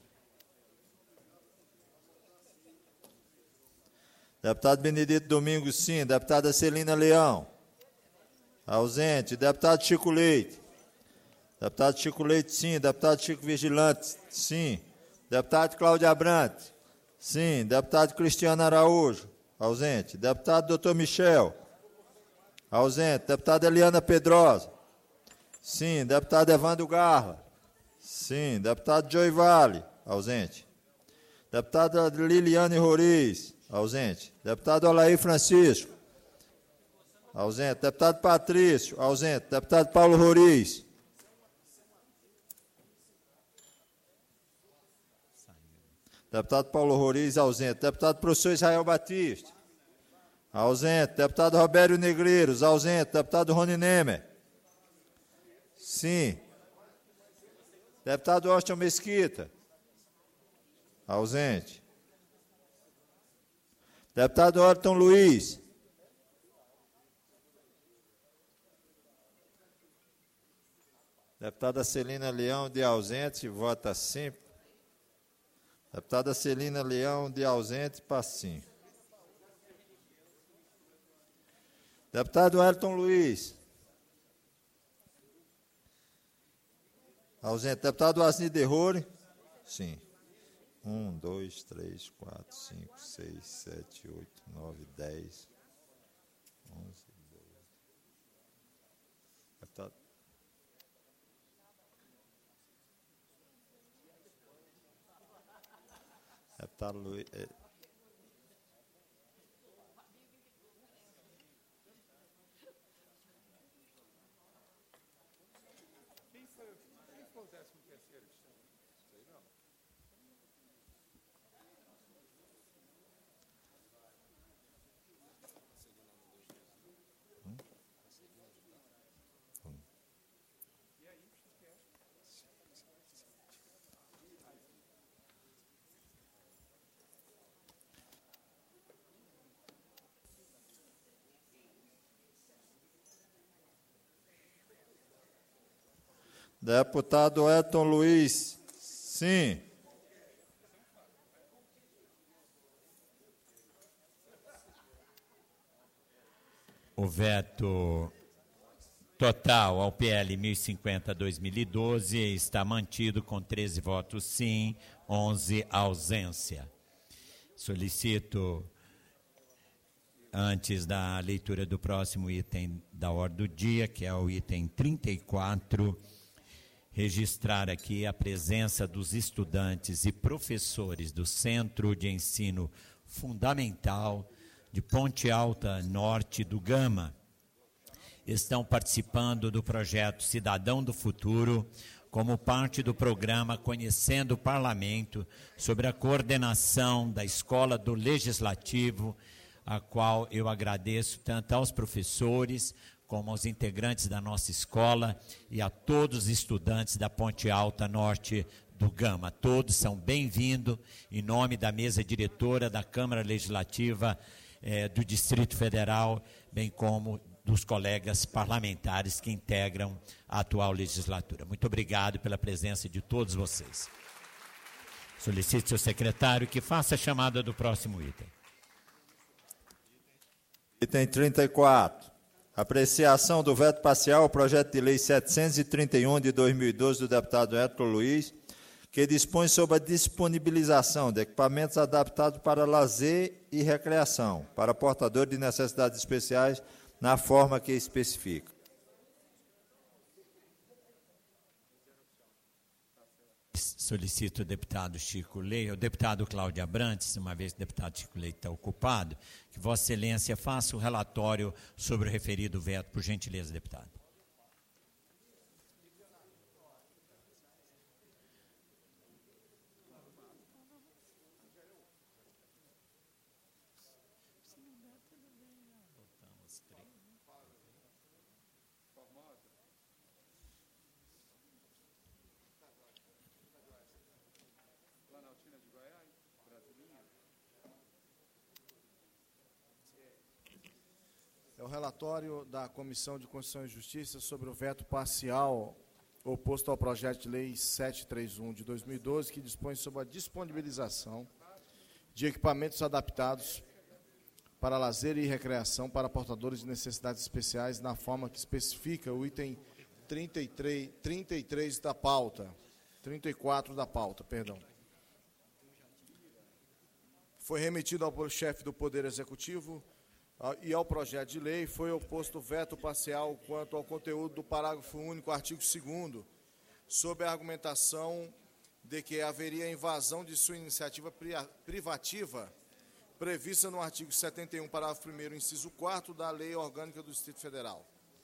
Deputado Benedito Domingos, sim. Deputada Celina Leão. Ausente. Deputado Chico Leite. Deputado Chico Leite, sim. Deputado Chico Vigilante, sim. Deputado Cláudio Abrantes, sim. Deputado Cristiano Araújo, ausente. Deputado Dr. Michel, ausente. Deputada Eliana Pedrosa, sim. Deputado Evandro Garla, sim. Deputado Joey Vale, ausente. Deputada Liliane Roriz, ausente. Deputado Olaí Francisco, ausente. Deputado Patrício, ausente. Deputado Paulo Roriz, deputado Paulo Roriz, ausente. Deputado professor Israel Batista, ausente. Deputado Robério Negreiros, ausente. Deputado Rony Nemer, sim. Deputado Austin Mesquita, ausente. Deputado Orton Luiz, deputada Celina Leão, de ausente, vota sim. Deputada Celina Leão, de ausente, passa sim. Deputado Elton Luiz, ausente. Deputado Asni Derrore, sim. 1, 2, 3, 4, 5, 6, 7, 8, 9, 10, 11, 12, Deputado Luiz. Deputado Elton Luiz, sim. O veto total ao PL 1050/2012 está mantido com 13 votos sim, 11 ausência. Solicito, antes da leitura do próximo item da ordem do dia, que é o item 34, registrar aqui a presença dos estudantes e professores do Centro de Ensino Fundamental de Ponte Alta Norte do Gama. Estão participando do projeto Cidadão do Futuro, como parte do programa Conhecendo o Parlamento, sobre a coordenação da Escola do Legislativo, a qual eu agradeço tanto aos professores, como aos integrantes da nossa escola e a todos os estudantes da Ponte Alta Norte do Gama. Todos são bem-vindos em nome da mesa diretora da Câmara Legislativa do Distrito Federal, bem como dos colegas parlamentares que integram a atual legislatura. Muito obrigado pela presença de todos vocês. Solicito ao secretário que faça a chamada do próximo item. Item 34. Apreciação do veto parcial ao projeto de lei 731 de 2012 do deputado Elton Luiz, que dispõe sobre a disponibilização de equipamentos adaptados para lazer e recreação, para portadores de necessidades especiais, na forma que especifica. Solicito o deputado Chico Leite, o deputado Cláudio Abrantes, uma vez que o deputado Chico Leite está ocupado, que Vossa Excelência faça o relatório sobre o referido veto, por gentileza, deputado. É o relatório da Comissão de Constituição e Justiça sobre o veto parcial oposto ao projeto de lei 731 de 2012, que dispõe sobre a disponibilização de equipamentos adaptados para lazer e recreação para portadores de necessidades especiais, na forma que especifica o item 33 da pauta, 34 da pauta, perdão. Foi remetido ao chefe do Poder Executivo e ao projeto de lei. Foi oposto veto parcial quanto ao conteúdo do parágrafo único, artigo 2º, sob a argumentação de que haveria invasão de sua iniciativa privativa prevista no artigo 71, parágrafo 1º, inciso 4º da Lei Orgânica do Distrito Federal.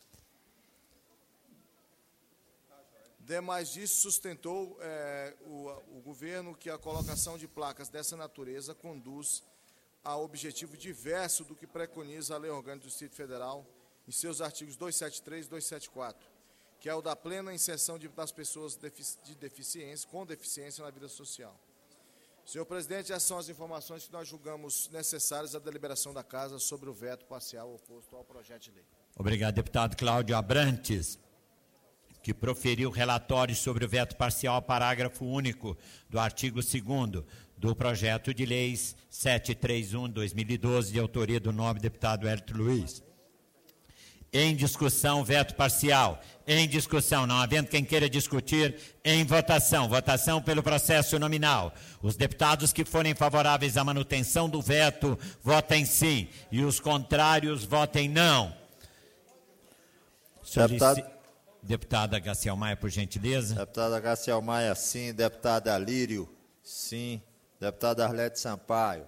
Demais disso, sustentou o governo que a colocação de placas dessa natureza conduz a objetivo diverso do que preconiza a Lei Orgânica do Distrito Federal em seus artigos 273 e 274, que é o da plena inserção das pessoas com deficiência na vida social. Senhor presidente, essas são as informações que nós julgamos necessárias à deliberação da Casa sobre o veto parcial oposto ao projeto de lei. Obrigado, deputado Cláudio Abrantes, que proferiu relatório sobre o veto parcial ao parágrafo único do artigo 2º do projeto de leis 731/2012, de autoria do nobre deputado Elton Luiz. Em discussão, veto parcial. Em discussão, não havendo quem queira discutir, em votação. Votação pelo processo nominal. Os deputados que forem favoráveis à manutenção do veto, votem sim. E os contrários, votem não. Deputada Gaciel Maia, por gentileza. Deputada Gaciel Maia, sim. Deputada Alírio, sim. Deputada Arlete Sampaio.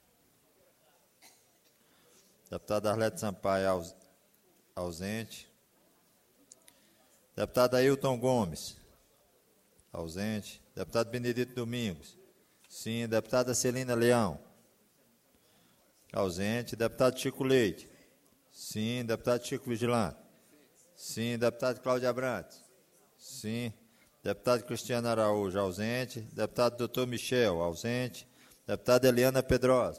Deputada Arlete Sampaio, ausente. Deputado Ailton Gomes, ausente. Deputado Benedito Domingos. Sim. Deputada Celina Leão. Ausente. Deputado Chico Leite. Sim. Deputado Chico Vigilante. Sim. Deputado Cláudia Abrantes. Sim. Deputado Cristiano Araújo, ausente. Deputado Dr. Michel, ausente. Deputada Eliana Pedrosa.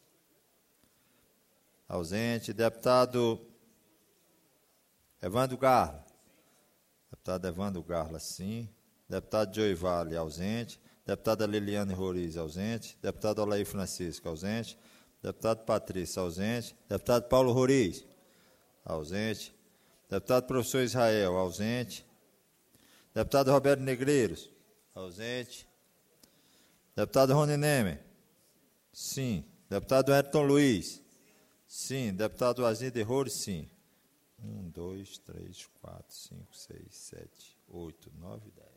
Ausente. Deputado Evandro Garla. Deputado Evandro Garla, sim. Deputado Joey Vale, ausente. Deputada Liliane Roriz, ausente. Deputado Olaí Francisco, ausente. Deputado Patrícia, ausente. Deputado Paulo Roriz, ausente. Deputado Professor Israel, ausente. Deputado Roberto Negreiros, ausente. Deputado Rony Nemer, sim. Deputado Ayrton Luiz, sim. Deputado Azinho de Rores, sim. 1, 2, 3, 4, 5, 6, 7, 8, 9, 10.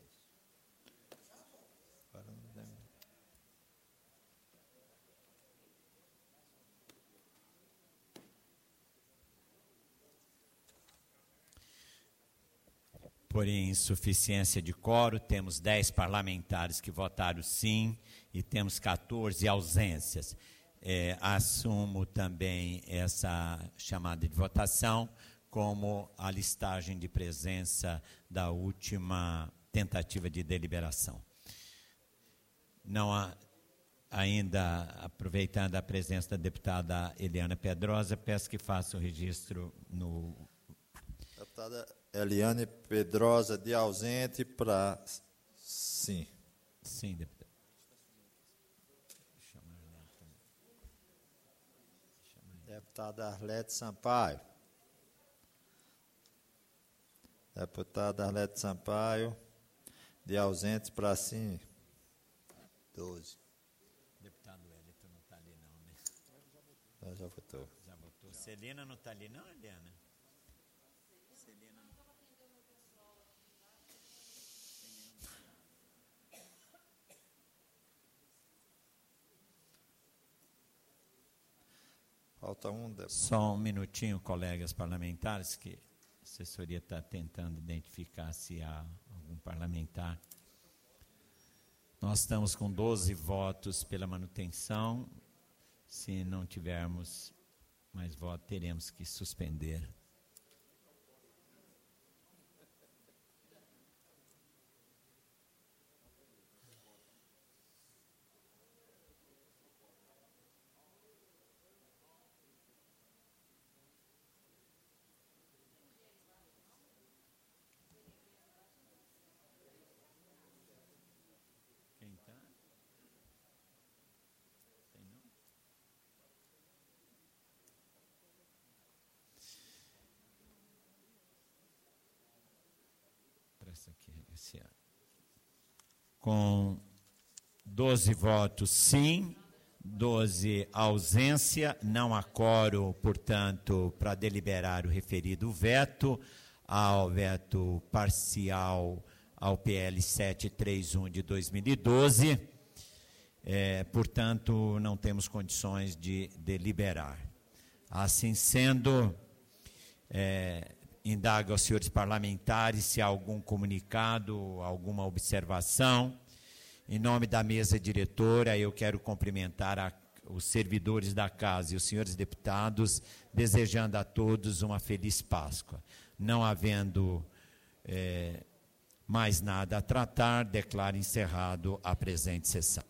Por insuficiência de quórum, temos 10 parlamentares que votaram sim e temos 14 ausências. Assumo também essa chamada de votação como a listagem de presença da última tentativa de deliberação. Não há, ainda aproveitando a presença da deputada Eliana Pedrosa, peço que faça o registro no... Deputada Eliane Pedrosa de ausente para sim. Sim, deputado. Deputada Arlete Sampaio. Deputada Arlete Sampaio, de ausentes para sim, 12. Deputado Wellington não está ali não, né? Já votou. Já votou. Celina não está ali não, Eliana? Celina não. Falta um. Só um minutinho, colegas parlamentares, que a assessoria está tentando identificar se há algum parlamentar. Nós estamos com 12 votos pela manutenção. Se não tivermos mais votos, teremos que suspender. Com 12 votos sim, 12 ausência, não há quórum, portanto, para deliberar o referido veto, ao veto parcial ao PL 731 de 2012, portanto, não temos condições de deliberar. Assim sendo, indago aos senhores parlamentares se há algum comunicado, alguma observação. Em nome da mesa diretora, eu quero cumprimentar os servidores da casa e os senhores deputados, desejando a todos uma feliz Páscoa. Não havendo mais nada a tratar, declaro encerrado a presente sessão.